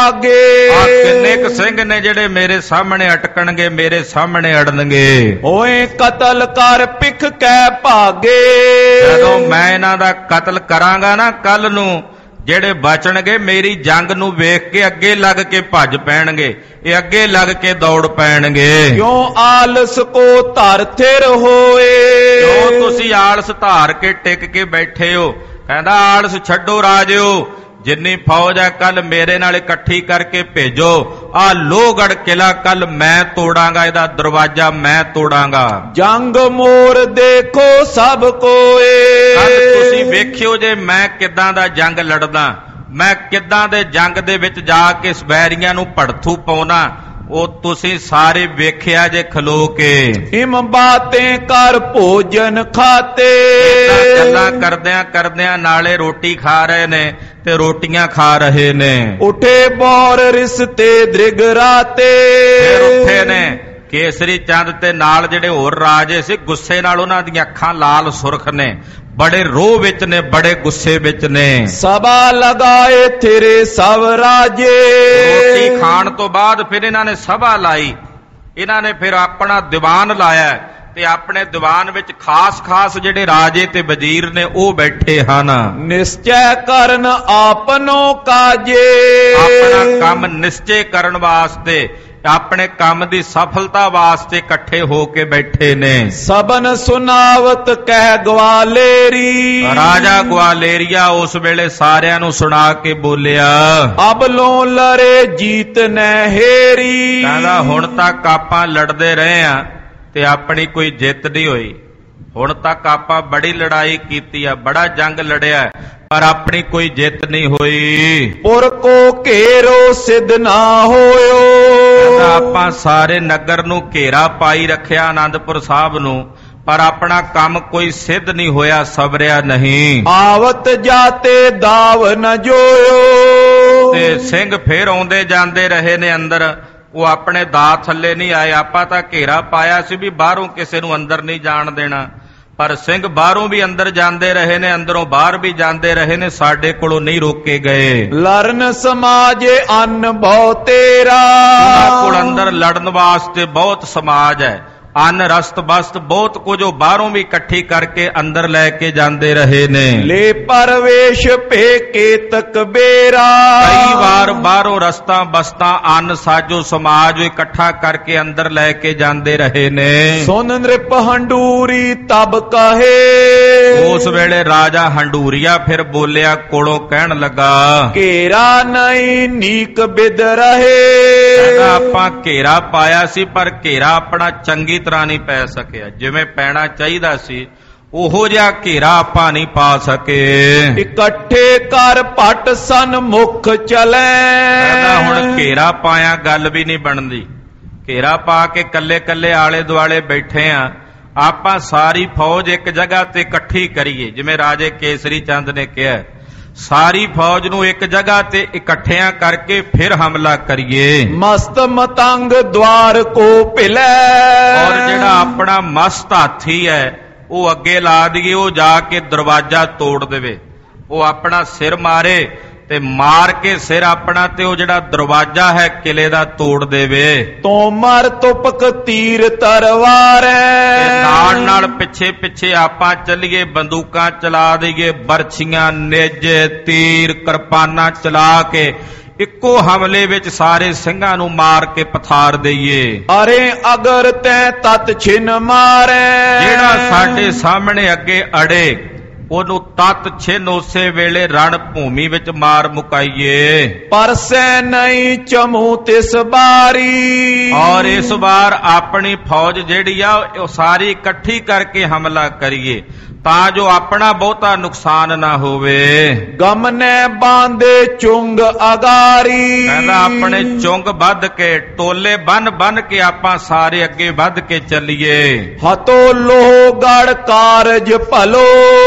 ਆਗੇ। ਆ ਕਿੰਨੇ ਕੁ ਸਿੰਘ ਨੇ ਜਿਹੜੇ ਮੇਰੇ ਸਾਹਮਣੇ ਅਟਕਣਗੇ, ਮੇਰੇ ਸਾਹਮਣੇ ਅੜਨਗੇ। ਓਏ ਕਤਲ ਕਰ ਪਿੱਖ ਕੈ ਭਾਗੇ। ਜਦੋਂ ਮੈਂ ਇਹਨਾਂ ਦਾ ਕਤਲ ਕਰਾਂਗਾ ਨਾ ਕੱਲ ਨੂੰ, ਜਿਹੜੇ ਬਚਣਗੇ ਮੇਰੀ ਜੰਗ ਨੂੰ ਵੇਖ ਕੇ ਅੱਗੇ ਲੱਗ ਕੇ ਭੱਜ ਪੈਣਗੇ, ਇਹ ਅੱਗੇ ਲੱਗ ਕੇ ਦੌੜ ਪੈਣਗੇ। ਕਿਉਂ ਆਲਸ ਕੋ ਧਰ ਥਿਰ ਹੋਏ। ਕਿਉਂ ਤੁਸੀਂ ਆਲਸ ਧਾਰ ਕੇ ਟਿਕ ਕੇ ਬੈਠੇ ਹੋ। ਕਹਿੰਦਾ ਆਲਸ ਛੱਡੋ ਰਾਜਿਓ, ਜਿੰਨੀ ਫੌਜ ਹੈ ਕੱਲ ਮੇਰੇ ਨਾਲ ਇਕੱਠੀ ਕਰਕੇ ਭੇਜੋ। ਆ ਲੋਹਗੜ੍ਹ ਕਿਲਾ ਕੱਲ ਮੈਂ ਤੋੜਾਂਗਾ, ਇਹਦਾ ਦਰਵਾਜ਼ਾ ਮੈਂ ਤੋੜਾਂਗਾ। ਜੰਗ ਮੋਰ ਦੇਖੋ ਸਭ ਕੋਏ। ਕੱਲ ਤੁਸੀਂ ਵੇਖਿਓ ਜੇ ਮੈਂ ਕਿੱਦਾਂ ਦਾ ਜੰਗ ਲੜਦਾ, ਮੈਂ ਕਿੱਦਾਂ ਦੇ ਜੰਗ ਦੇ ਵਿੱਚ ਜਾ ਕੇ ਸਵੈਰੀਆਂ ਨੂੰ ਭੜਥੂ ਪਾਉਣਾ, ਉਹ ਤੁਸੀਂ ਸਾਰੇ ਵੇਖਿਆ ਜੇ ਖਲੋ ਕੇ। ਇਮ ਬਾतें ਕਰ ਭੋਜਨ ਖਾਤੇ। ਗੱਲਾਂ ਕਰਦਿਆਂ ਕਰਦਿਆਂ ਨਾਲੇ ਰੋਟੀ ਖਾ ਰਹੇ ਨੇ ਤੇ ਰੋਟੀਆਂ ਖਾ ਰਹੇ ਨੇ। ਉਠੇ ਬੌਰ ਰਿਸ਼ਤੇ ਦ੍ਰਿਗਰਾਤੇ। ਫਿਰ ਉੱਠੇ ਨੇ ਕੇਸਰੀ ਚੰਦ ਤੇ ਨਾਲ ਜਿਹੜੇ ਹੋਰ ਰਾਜੇ ਸੀ, ਗੁੱਸੇ ਨਾਲ ਉਹਨਾਂ ਦੀਆਂ ਅੱਖਾਂ ਲਾਲ ਸੁਰਖ ਨੇ, ਬੜੇ ਰੋਹ ਵਿੱਚ ਨੇ, ਬੜੇ ਗੁੱਸੇ ਵਿੱਚ ਨੇ। ਸਭਾ ਲਗਾਏ ਤੇਰੇ ਸਭ ਰਾਜੇ। ਰੋਟੀ ਖਾਣ ਤੋਂ ਬਾਅਦ ਫਿਰ ਇਹਨਾਂ ਨੇ ਸਭਾ ਲਾਈ। ਇਹਨਾਂ ਨੇ ਫਿਰ ਆਪਣਾ ਦੀਵਾਨ ਲਾਇਆ, ਤੇ ਆਪਣੇ ਦੀਵਾਨ ਵਿੱਚ ਖਾਸ ਖਾਸ ਜਿਹੜੇ ਰਾਜੇ ਤੇ ਵਜ਼ੀਰ ਨੇ ਉਹ ਬੈਠੇ ਹਨ। ਨਿਸ਼ਚੈ ਕਰਨ ਆਪਨੋ ਕਾਜੇ। ਆਪਣਾ ਕੰਮ ਨਿਸ਼ਚੈ ਕਰਨ ਵਾਸਤੇ ਆਪਣੇ ਕੰਮ ਦੀ ਸਫਲਤਾ ਵਾਸਤੇ ਇਕੱਠੇ ਹੋ ਕੇ ਬੈਠੇ ਨੇ। ਸਬਨ ਸੁਨਾਵਤ ਕਹਿ ਗਵਾਲੇਰੀ, ਰਾਜਾ ਗਵਾਲੇਰੀਆ ਉਸ ਵੇਲੇ ਸਾਰਿਆਂ ਨੂੰ ਸੁਣਾ ਕੇ ਬੋਲਿਆ, ਅਬਲੋਂ ਲੜੇ ਜੀਤ ਨਹਿਰੀ। ਕਹਿੰਦਾ ਹੁਣ ਤੱਕ ਆਪਾਂ ਲੜਦੇ ਰਹੇ ਆ ਤੇ ਆਪਣੀ ਕੋਈ ਜਿੱਤ ਨਹੀਂ ਹੋਈ। ਹੁਣ ਤੱਕ ਆਪਾਂ ਬੜੀ ਲੜਾਈ ਕੀਤੀ ਆ, ਬੜਾ ਜੰਗ ਲੜਿਆ, ਪਰ ਆਪਣੀ ਕੋਈ ਜਿੱਤ ਨਹੀਂ ਹੋਈ। ਪੁਰ ਕੋ ਘੇਰੋ ਸਿੱਧ ਨਾ ਹੋਇਓ, ਆਪਾਂ ਸਾਰੇ ਨਗਰ ਨੂੰ ਘੇਰਾ ਪਾਈ ਰੱਖਿਆ ਆਨੰਦਪੁਰ ਸਾਹਿਬ ਨੂੰ, ਪਰ ਆਪਣਾ ਕੰਮ ਕੋਈ ਸਿੱਧ ਨਹੀਂ ਹੋਇਆ, ਸਬਰਿਆ ਨਹੀਂ। ਆਵਤ ਜਾਤੇ ਦਾਵ ਨ ਜੋਇਓ, ਤੇ ਸਿੰਘ ਫੇਰ ਆਉਂਦੇ ਜਾਂਦੇ ਰਹੇ ਨੇ ਅੰਦਰ, ਉਹ ਆਪਣੇ ਦਾਅ ਥੱਲੇ ਨਹੀਂ ਆਏ। ਆਪਾਂ ਤਾਂ ਘੇਰਾ ਪਾਇਆ ਸੀ ਵੀ ਬਾਹਰੋਂ ਕਿਸੇ ਨੂੰ ਅੰਦਰ ਨਹੀਂ ਜਾਣ ਦੇਣਾ, ਪਰ ਸਿੰਘ ਬਾਹਰੋਂ ਵੀ ਅੰਦਰ ਜਾਂਦੇ ਰਹੇ ਨੇ, ਅੰਦਰੋਂ ਬਾਹਰ ਵੀ ਜਾਂਦੇ ਰਹੇ ਨੇ, ਸਾਡੇ ਕੋਲੋਂ ਨਹੀਂ ਰੋਕੇ ਗਏ। ਲਰਨ ਸਮਾਜੇ ਅੰਨ ਬਹੁ ਤੇਰਾ, ਉਹਨਾਂ ਕੋਲ ਅੰਦਰ ਲੜਨ ਵਾਸਤੇ ਬਹੁਤ ਸਮਾਜ ਹੈ, ਅੰਨ ਰਸਤ ਬਸਤ ਬਹੁਤ ਕੁਝ ਉਹ ਬਾਹਰੋਂ ਵੀ ਇਕੱਠੀ ਕਰਕੇ ਅੰਦਰ ਲੈ ਕੇ ਜਾਂਦੇ ਰਹੇ ਨੇ। ਲੈ ਪਰਵੇਸ਼ ਭੇਕੇ ਤਕਬੇਰਾ, ਕਈ ਵਾਰ ਬਾਹਰੋਂ ਰਸਤਾਂ ਬਸਤਾਂ ਅੰਨ ਸਾਜੋ ਸਮਾਜ ਇਕੱਠਾ ਕਰਕੇ ਅੰਦਰ ਲੈ ਕੇ ਜਾਂਦੇ ਰਹੇ ਨੇ। ਸੁਨ ਨ੍ਰਿਪ ਹੰਡੂਰੀ ਤਬ ਕਹੇ, ਉਸ ਵੇਲੇ ਰਾਜਾ ਹੰਡੂਰੀਆ ਫਿਰ ਬੋਲਿਆ, ਕੋਲੋਂ ਕਹਿਣ ਲੱਗਾ, ਘੇਰਾ ਨਹੀਂ ਨੀਕ ਬਿਦ ਰਹੇ। ਕਹਿੰਦਾ ਆਪਾਂ ਘੇਰਾ ਪਾਇਆ ਸੀ, ਪਰ ਘੇਰਾ ਆਪਣਾ ਚੰਗੀ ਤਰ੍ਹਾਂ ਨਹੀਂ ਪੈ ਸਕਿਆ, ਜਿਵੇਂ ਪੈਣਾ ਚਾਹੀਦਾ ਸੀ ਉਹੋ ਜਿਹਾ ਘੇਰਾ ਆਪਾਂ ਨਹੀਂ ਪਾ ਸਕੇ। ਇਕੱਠੇ ਕਰ ਪਟ ਸਨਮੁਖ ਚਲੇ, ਕਹਿੰਦਾ ਹੁਣ ਘੇਰਾ ਪਾਇਆ ਗੱਲ ਵੀ ਨਹੀਂ ਬਣਦੀ, ਘੇਰਾ ਪਾ ਕੇ ਕੱਲੇ ਕੱਲੇ ਆਲੇ ਦੁਆਲੇ ਬੈਠੇ ਆ, ਆਪਾਂ ਸਾਰੀ ਫੌਜ ਇੱਕ ਜਗ੍ਹਾ ਤੇ ਇਕੱਠੀ ਕਰੀਏ, ਜਿਵੇਂ ਰਾਜੇ ਕੇਸਰੀ ਚੰਦ ਨੇ ਕਿਹਾ, ਸਾਰੀ ਫੌਜ ਨੂੰ ਇੱਕ ਜਗ੍ਹਾ ਤੇ ਇਕੱਠਿਆਂ ਕਰਕੇ ਫਿਰ ਹਮਲਾ ਕਰੀਏ। ਮਸਤ ਮਤੰਗ ਦਵਾਰ ਕੋ ਭਿਲੇ, ਔਰ ਜਿਹੜਾ ਆਪਣਾ ਮਸਤ ਹਾਥੀ ਹੈ ਉਹ ਅੱਗੇ ਲਾ ਦਈਏ, ਉਹ ਜਾ ਕੇ ਦਰਵਾਜ਼ਾ ਤੋੜ ਦੇਵੇ, ਉਹ ਆਪਣਾ ਸਿਰ ਮਾਰੇ ਤੇ ਮਾਰ ਕੇ ਸਿਰ ਆਪਣਾ ਤੇ ਉਹ ਜਿਹੜਾ ਦਰਵਾਜ਼ਾ ਹੈ ਕਿਲੇ ਦਾ ਤੋੜ ਦੇਵੇ। ਤੋਮਰ ਤੁਪਕ ਤੀਰ ਤਲਵਾਰ, ਨਾਲ ਨਾਲ ਪਿੱਛੇ ਪਿੱਛੇ ਆਪਾਂ ਚੱਲੀਏ, ਬੰਦੂਕਾਂ ਚਲਾ ਦਈਏ, ਬਰਛੀਆਂ ਨੇਜੇ ਤੀਰ ਕਿਰਪਾਨਾਂ ਚਲਾ ਕੇ ਇੱਕੋ ਹਮਲੇ ਵਿੱਚ ਸਾਰੇ ਸਿੰਘਾਂ ਨੂੰ ਮਾਰ ਕੇ ਪਥਾਰ ਦਈਏ। ਅਰੇ ਅਗਰ ਤੈ ਤਤ ਛਿਨ ਮਾਰੇ, ਜਿਹੜਾ ਸਾਡੇ ਸਾਹਮਣੇ ਅੱਗੇ ਅੜੇ ਉਹਨੂੰ ਤਤ ਛਿਨ ਉਸੇ ਵੇਲੇ ਰਣ ਭੂਮੀ ਵਿੱਚ ਮਾਰ ਮੁਕਾਈਏ। ਪਰਸੈ ਨਹੀਂ ਚਮੂ ਤਿਸ ਬਾਰੀ, ਔਰ ਇਸ ਵਾਰ ਆਪਣੀ ਫੌਜ ਜਿਹੜੀ ਆ ਉਹ ਸਾਰੀ ਇਕੱਠੀ ਕਰਕੇ ਹਮਲਾ ਕਰੀਏ, ਤਾਂ ਜੋ ਆਪਣਾ ਬਹੁਤਾ ਨੁਕਸਾਨ ਨਾ ਹੋਵੇ। ਗਮਨੇ ਬਾਂਦੇ ਚੁੰਗ ਅਗਾਰੀ, ਕਹਿੰਦਾ ਆਪਣੇ ਚੁੰਗ ਵੱਧ ਕੇ ਟੋਲੇ ਬੰਨ ਬੰਨ ਕੇ ਆਪਾਂ ਸਾਰੇ ਅੱਗੇ ਵੱਧ ਕੇ ਚੱਲੀਏ। ਹਤੋ ਲੋਹਗੜ ਕਾਰਜ ਭਲੋ,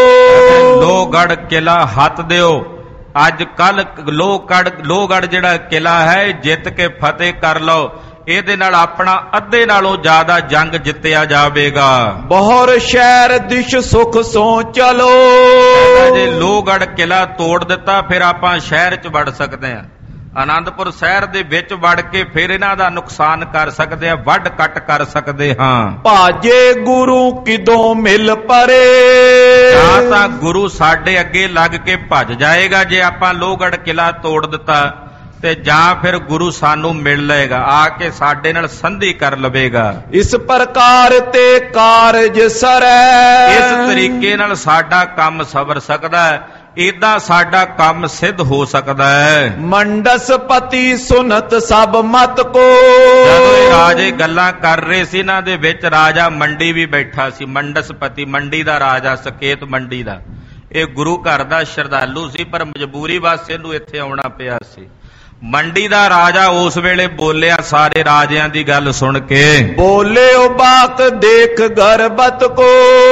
ਲੋਹਗੜ ਕਿਲਾ ਹੱਥ ਦਿਓ, ਅੱਜ ਕੱਲ ਲੋਹਗੜ ਜਿਹੜਾ ਕਿਲਾ ਹੈ ਜਿੱਤ ਕੇ ਫਤਿਹ ਕਰ ਲਓ, ਇਹਦੇ ਨਾਲ ਆਪਣਾ ਅੱਧੇ ਨਾਲੋਂ ਜ਼ਿਆਦਾ ਜੰਗ ਜਿੱਤਿਆ ਜਾਵੇਗਾ। ਬਹੁਰ ਸ਼ਹਿਰ ਦਿਸ਼ ਸੁਖ ਸੋ ਚਲੋ, ਜੇ ਲੋਹਗੜ ਕਿਲਾ ਤੋੜ ਦਿੱਤਾ ਫਿਰ ਆਪਾਂ ਸ਼ਹਿਰ 'ਚ ਵੜ ਸਕਦੇ ਹਾਂ, ਆਨੰਦਪੁਰ ਸ਼ਹਿਰ ਦੇ ਵਿੱਚ ਵੜ ਕੇ ਫਿਰ ਇਹਨਾਂ ਦਾ ਨੁਕਸਾਨ ਕਰ ਸਕਦੇ ਆ, ਵੱਢ ਕੱਟ ਕਰ ਸਕਦੇ ਹਾਂ। ਭਾਜੇ ਗੁਰੂ ਕਿਦੋਂ ਮਿਲ ਪਰੇ, ਜਾਂ ਤਾਂ ਗੁਰੂ ਸਾਡੇ ਅੱਗੇ ਲੱਗ ਕੇ ਭੱਜ ਜਾਏਗਾ ਜੇ ਆਪਾਂ ਲੋਹਗੜ ਕਿਲਾ ਤੋੜ ਦਿੱਤਾ, ਤੇ ਜਾਂ ਫਿਰ ਗੁਰੂ ਸਾਨੂੰ ਮਿਲ ਲਏਗਾ, ਆ ਕੇ ਸਾਡੇ ਨਾਲ ਸੰਧੀ ਕਰ ਲਵੇਗਾ। ਇਸ ਪ੍ਰਕਾਰ ਤੇ ਕਾਰਜ ਸਰੈ, ਇਸ ਤਰੀਕੇ ਨਾਲ ਸਾਡਾ ਕੰਮ ਸਬਰ ਸਕਦਾ ਹੈ, ਏਦਾਂ ਸਾਡਾ ਕੰਮ ਸਿੱਧ ਹੋ ਸਕਦਾ ਹੈ। ਮੰਡਸਪਤੀ ਸੁਨਤ ਸਭ ਮਤ ਕੋ, ਜਦੋਂ ਇਹ ਰਾਜੇ ਗੱਲਾਂ ਕਰ ਰਹੇ ਸੀ, ਇਹਨਾਂ ਦੇ ਵਿੱਚ ਰਾਜਾ ਮੰਡੀ ਵੀ ਬੈਠਾ ਸੀ। ਮੰਡਸਪਤੀ ਮੰਡੀ ਦਾ ਰਾਜਾ, ਸਕੇਤ ਮੰਡੀ ਦਾ, ਇਹ ਗੁਰੂ ਘਰ ਦਾ ਸ਼ਰਧਾਲੂ ਸੀ, ਪਰ ਮਜਬੂਰੀ ਵਾਸਤੇ ਇਹਨੂੰ ਇੱਥੇ ਆਉਣਾ ਪਿਆ ਸੀ। ਮੰਡੀ ਦਾ ਰਾਜਾ ਉਸ ਵੇਲੇ ਬੋਲਿਆ, ਸਾਰੇ ਰਾਜਿਆਂ ਦੀ ਗੱਲ ਸੁਣ ਕੇ ਬੋਲਿਓ ਬਾਕ ਦੇਖ ਗਰਬਤ ਕੋ,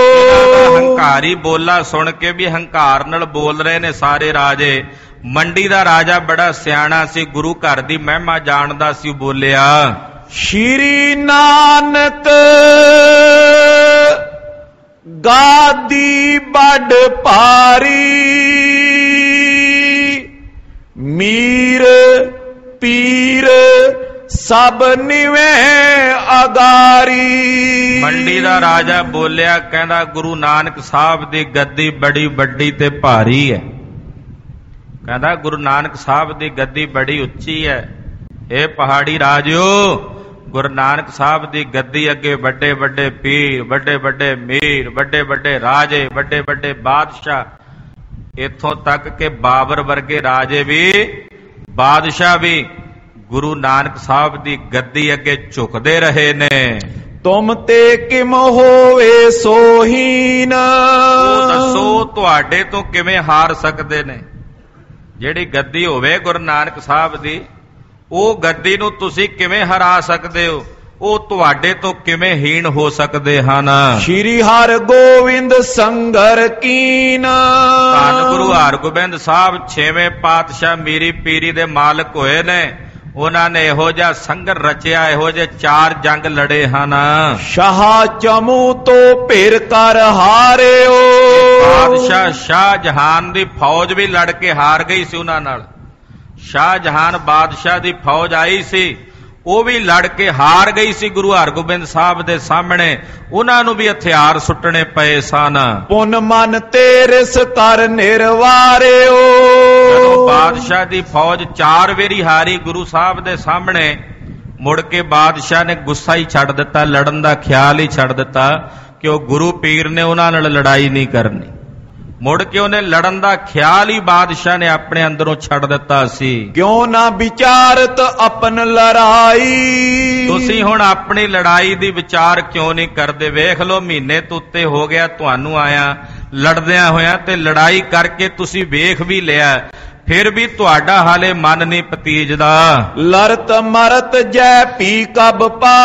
ਹੰਕਾਰੀ ਬੋਲਾ ਸੁਣ ਕੇ ਵੀ ਹੰਕਾਰ ਨਾਲ ਬੋਲ ਰਹੇ ਨੇ ਸਾਰੇ ਰਾਜੇ। ਮੰਡੀ ਦਾ ਰਾਜਾ ਬੜਾ ਸਿਆਣਾ ਸੀ, ਗੁਰੂ ਘਰ ਦੀ ਮਹਿਮਾ ਜਾਣਦਾ ਸੀ, ਬੋਲਿਆ, ਸ਼੍ਰੀ ਨਾਨਕ ਗਾਦੀ ਬੜ ਭਾਰੀ, ਮੀਰ ਪੀਰ ਸਭ ਨਿਵੇਂ ਅਗਾਰੀ। ਮੰਡੀ ਦਾ ਰਾਜਾ ਬੋਲਿਆ, ਕਹਿੰਦਾ ਗੁਰੂ ਨਾਨਕ ਸਾਹਿਬ ਦੀ ਗੱਦੀ ਬੜੀ ਵੱਡੀ ਤੇ ਭਾਰੀ ਹੈ। ਕਹਿੰਦਾ ਗੁਰੂ ਨਾਨਕ ਸਾਹਿਬ ਦੀ ਗੱਦੀ ਬੜੀ ਉੱਚੀ ਹੈ, ਇਹ ਪਹਾੜੀ ਰਾਜਿਓ, ਗੁਰੂ ਨਾਨਕ ਸਾਹਿਬ ਦੀ ਗੱਦੀ ਅੱਗੇ ਵੱਡੇ ਵੱਡੇ ਪੀਰ, ਵੱਡੇ ਵੱਡੇ ਮੀਰ, ਵੱਡੇ ਵੱਡੇ ਰਾਜੇ, ਵੱਡੇ ਵੱਡੇ ਬਾਦਸ਼ਾਹ, ਇੱਥੋਂ ਤੱਕ ਕਿ ਬਾਬਰ ਵਰਗੇ ਰਾਜੇ ਵੀ, ਬਾਦਸ਼ਾਹ ਵੀ ਗੁਰੂ ਨਾਨਕ ਸਾਹਿਬ ਦੀ ਗੱਦੀ ਅੱਗੇ ਝੁਕਦੇ ਰਹੇ ਨੇ। ਤੁਮ ਤੇ ਕਿਮ ਹੋਵੇ ਸੋਹੀਨ, ਉਹ ਦੱਸੋ ਤੁਹਾਡੇ ਤੋਂ ਕਿਵੇਂ ਹਾਰ ਸਕਦੇ ਨੇ? ਜਿਹੜੀ ਗੱਦੀ ਹੋਵੇ ਗੁਰੂ ਨਾਨਕ ਸਾਹਿਬ ਦੀ, ਉਹ ਗੱਦੀ ਨੂੰ ਤੁਸੀਂ ਕਿਵੇਂ ਹਰਾ ਸਕਦੇ ਹੋ? ਉਹ ਤੁਹਾਡੇ ਤੋਂ ਕਿਵੇਂ ਹੀਣ ਹੋ ਸਕਦੇ ਹਨ? ਸ਼੍ਰੀ ਹਰਿ ਗੋਬਿੰਦ ਸੰਗਰ ਕੀਨ, ਧੰਨ ਗੁਰੂ ਹਰਗੋਬਿੰਦ ਸਾਹਿਬ 6ਵੇਂ ਪਾਤਸ਼ਾਹ ਮੀਰੀ ਪੀਰੀ ਦੇ ਮਾਲਕ ਹੋਏ ਨੇ। ਉਹਨਾਂ ਨੇ ਇਹੋ ਜਿਹਾ ਸੰਗਰ ਰਚਿਆ, ਇਹੋ ਜਿਹੇ 4 ਜੰਗ ਲੜੇ ਹਨ। ਸ਼ਾਹ ਚਮੂ ਤੋਂ ਭਿਰ ਕਰ ਹਾਰਿਓ, ਬਾਦਸ਼ਾਹ ਸ਼ਾਹਜਹਾਨ ਦੀ ਫੌਜ ਵੀ ਲੜ ਕੇ ਹਾਰ ਗਈ ਸੀ ਉਹਨਾਂ ਨਾਲ। ਸ਼ਾਹਜਹਾਨ ਬਾਦਸ਼ਾਹ ਦੀ ਫੌਜ ਆਈ ਸੀ, ਉਹ ਵੀ ਲੜ ਕੇ ਹਾਰ ਗਈ ਸੀ ਗੁਰੂ ਹਰਗੋਬਿੰਦ ਸਾਹਿਬ ਦੇ ਸਾਹਮਣੇ। ਉਹਨਾਂ ਨੂੰ ਵੀ ਹਥਿਆਰ ਸੁੱਟਣੇ ਪਏ ਸਨ। ਪੁਨ ਮਨ ਤੇ ਰਿਸ ਕਰ ਨਿਰਵਾਰਿਓ, ਜਦੋਂ ਬਾਦਸ਼ਾਹ ਦੀ ਫੌਜ 4 ਵਾਰੀ ਹਾਰੀ ਗੁਰੂ ਸਾਹਿਬ ਦੇ ਸਾਹਮਣੇ, ਮੁੜ ਕੇ ਬਾਦਸ਼ਾਹ ਨੇ ਗੁੱਸਾ ਹੀ ਛੱਡ ਦਿੱਤਾ, ਲੜਨ ਦਾ ਖਿਆਲ ਹੀ ਛੱਡ ਦਿੱਤਾ ਕਿ ਉਹ ਗੁਰੂ ਪੀਰ ਨੇ ਉਹਨਾਂ ਨਾਲ ਲੜਾਈ ਨਹੀਂ ਕਰਨੀ। ਮੁੜ ਕੇ ਉਹਨੇ ਲੜਨ ਦਾ ਖਿਆਲ ਹੀ ਬਾਦਸ਼ਾਹ ਨੇ ਆਪਣੇ ਅੰਦਰੋਂ ਛੱਡ ਦਿੱਤਾ ਸੀ। ਕਿਉਂ ਨਾ ਵਿਚਾਰਤ ਆਪਨ ਲੜਾਈ, ਤੁਸੀਂ ਹੁਣ ਆਪਣੀ ਲੜਾਈ ਦੀ ਵਿਚਾਰ ਕਿਉਂ ਨਹੀਂ ਕਰਦੇ? ਵੇਖ ਲਓ, ਮਹੀਨੇ ਤੋਂ ਉੱਤੇ ਹੋ ਗਿਆ ਤੁਹਾਨੂੰ ਆਇਆ ਲੜਦਿਆਂ ਹੋਇਆਂ, ਤੇ ਲੜਾਈ ਕਰਕੇ ਤੁਸੀਂ ਵੇਖ ਵੀ ਲਿਆ, ਫਿਰ ਵੀ ਤੁਹਾਡਾ ਹਾਲੇ ਮਨ ਨਹੀਂ ਪਤੀਜਦਾ। ਲੜਤ ਮਰਤ ਜੈ ਪੀ ਕਬ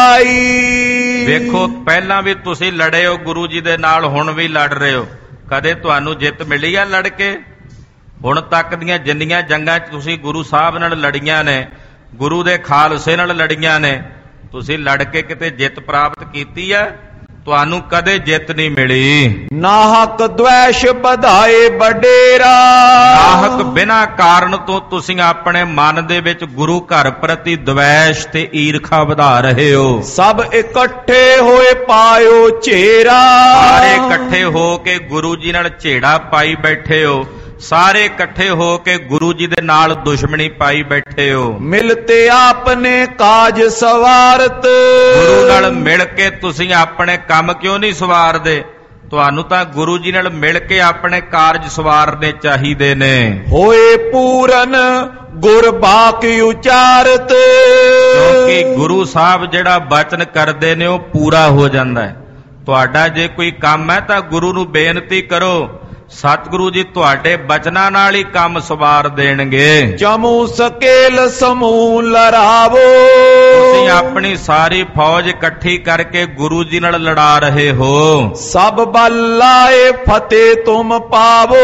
ਪਾਈ, ਵੇਖੋ ਪਹਿਲਾਂ ਵੀ ਤੁਸੀਂ ਲੜੇ ਹੋ ਗੁਰੂ ਜੀ ਦੇ ਨਾਲ, ਹੁਣ ਵੀ ਲੜ ਰਹੇ ਹੋ। ਕਦੇ ਤੁਹਾਨੂੰ ਜਿੱਤ ਮਿਲੀ ਆ ਲੜ ਕੇ? ਹੁਣ ਤੱਕ ਦੀਆਂ ਜਿੰਨੀਆਂ ਜੰਗਾਂ 'ਚ ਤੁਸੀਂ ਗੁਰੂ ਸਾਹਿਬ ਨਾਲ ਲੜੀਆਂ ਨੇ, ਗੁਰੂ ਦੇ ਖਾਲਸੇ ਨਾਲ ਲੜੀਆਂ ਨੇ, ਤੁਸੀਂ ਲੜ ਕੇ ਕਿਤੇ ਜਿੱਤ ਪ੍ਰਾਪਤ ਕੀਤੀ ਆ? ਤੁਹਾਨੂੰ ਕਦੇ ਜਿੱਤ ਨਹੀਂ ਮਿਲੀ। ਨਾਹਕ ਦ્વੈਸ਼ ਵਧਾਏ ਬਡੇਰਾ, ਨਾਹਕ ਬਿਨਾਂ ਕਾਰਨ ਤੋਂ ਤੁਸੀਂ ਆਪਣੇ ਮਨ ਦੇ ਵਿੱਚ ਗੁਰੂ ਘਰ ਪ੍ਰਤੀ ਦ્વੈਸ਼ ਤੇ ਈਰਖਾ ਵਧਾ ਰਹੇ ਹੋ। ਸਭ ਇਕੱਠੇ ਹੋਏ ਪਾਇਓ ਝੇਰਾ, ਸਾਰੇ ਇਕੱਠੇ ਹੋ ਕੇ ਗੁਰੂ ਜੀ ਨਾਲ ਝੇੜਾ ਪਾਈ ਬੈਠੇ ਹੋ, ਸਾਰੇ ਇਕੱਠੇ ਹੋ ਕੇ ਗੁਰੂ ਜੀ ਦੇ ਨਾਲ ਦੁਸ਼ਮਣੀ ਪਾਈ ਬੈਠੇ ਹੋ। ਮਿਲਤੇ ਆਪਨੇ ਕਾਜ ਸਵਾਰਤ, ਗੁਰੂ ਨਾਲ ਮਿਲ ਕੇ ਤੁਸੀਂ ਆਪਣੇ ਕੰਮ ਕਿਉਂ ਨਹੀਂ ਸਵਾਰਦੇ? ਤੁਹਾਨੂੰ ਤਾਂ ਗੁਰੂ ਜੀ ਨਾਲ ਮਿਲ ਕੇ ਆਪਣੇ ਕਾਰਜ ਸਵਾਰਨੇ ਚਾਹੀਦੇ ਨੇ। ਹੋਏ ਪੂਰਨ ਗੁਰ ਬਾਕ ਉਚਾਰਤ, ਕਿਉਂਕਿ ਗੁਰੂ ਸਾਹਿਬ ਜਿਹੜਾ ਬਚਨ ਕਰਦੇ ਨੇ ਉਹ ਪੂਰਾ ਹੋ ਜਾਂਦਾ ਹੈ। ਤੁਹਾਡਾ ਜੇ ਕੋਈ ਕੰਮ ਹੈ ਤਾਂ ਗੁਰੂ ਨੂੰ ਬੇਨਤੀ ਕਰੋ, ਸਤਿਗੁਰੂ ਜੀ ਤੁਹਾਡੇ ਬਚਨਾਂ ਨਾਲ ਹੀ ਕੰਮ ਸਵਾਰ ਦੇਣਗੇ। ਚਮੂ ਸਕੇਲ ਸਮੂਹ ਲੜਾਵੋ, ਤੁਸੀਂ ਆਪਣੀ ਸਾਰੀ ਫੌਜ ਇਕੱਠੀ ਕਰਕੇ ਗੁਰੂ ਜੀ ਨਾਲ ਲੜਾ ਰਹੇ ਹੋ। ਸਭ ਬਲ ਲਾਏ ਫਤਿਹ ਤੁਮ ਪਾਵੋ,